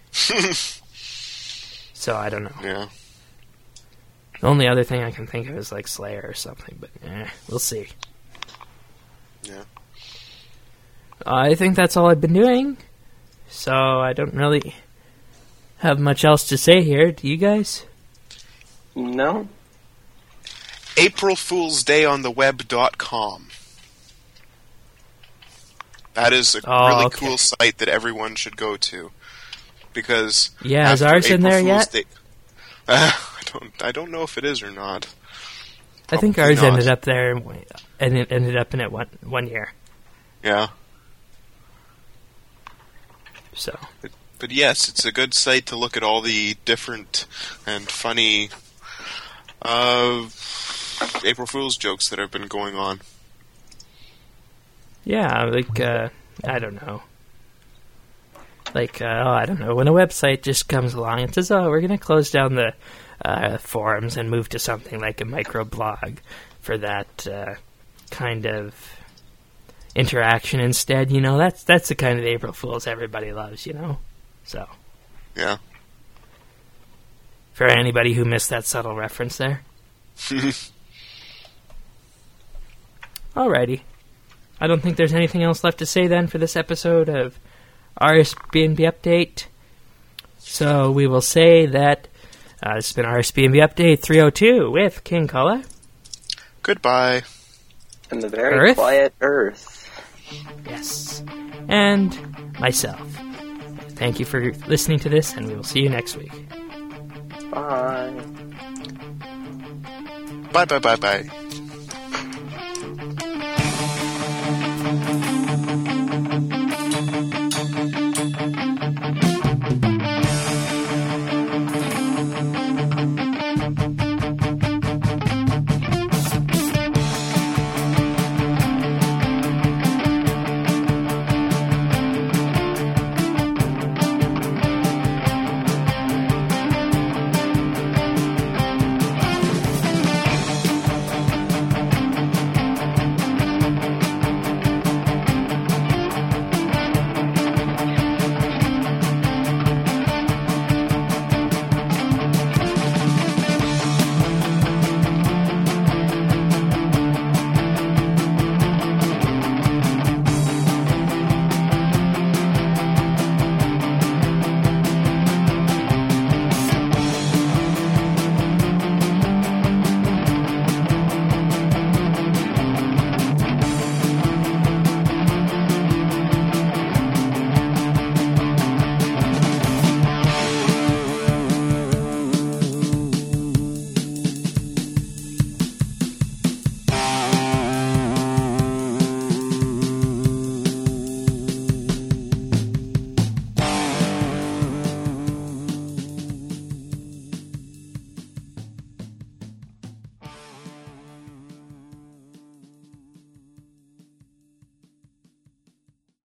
So I don't know. Yeah. The only other thing I can think of is like Slayer or something, but eh, we'll see. Yeah. I think that's all I've been doing, so I don't really have much else to say here. Do you guys? No? April Fool's Day on the web dot com. That is a Oh, really okay. cool site that everyone should go to. Because Yeah, is after ours in April there Fool's yet? Day, uh, I don't I don't know if it is or not. I think Probably ours not. ended up there, and it ended up in it one one year. Yeah. So But yes, it's a good site to look at all the different and funny uh, April Fool's jokes that have been going on. yeah, like uh, I don't know, like uh, oh, I don't know when a website just comes along and says, "Oh, we're going to close down the uh, forums and move to something like a microblog for that uh, kind of interaction instead." You know, that's that's the kind of April Fools everybody loves. You know, so Yeah. for anybody who missed that subtle reference there. Alrighty. I don't think there's anything else left to say then for this episode of R S B N B Update. So we will say that uh, this has been R S B N B Update three oh two with King Cullen. Goodbye. And the very Earth? quiet Earth. Yes. And myself. Thank you for listening to this, and we will see you next week. Bye. Bye bye bye bye.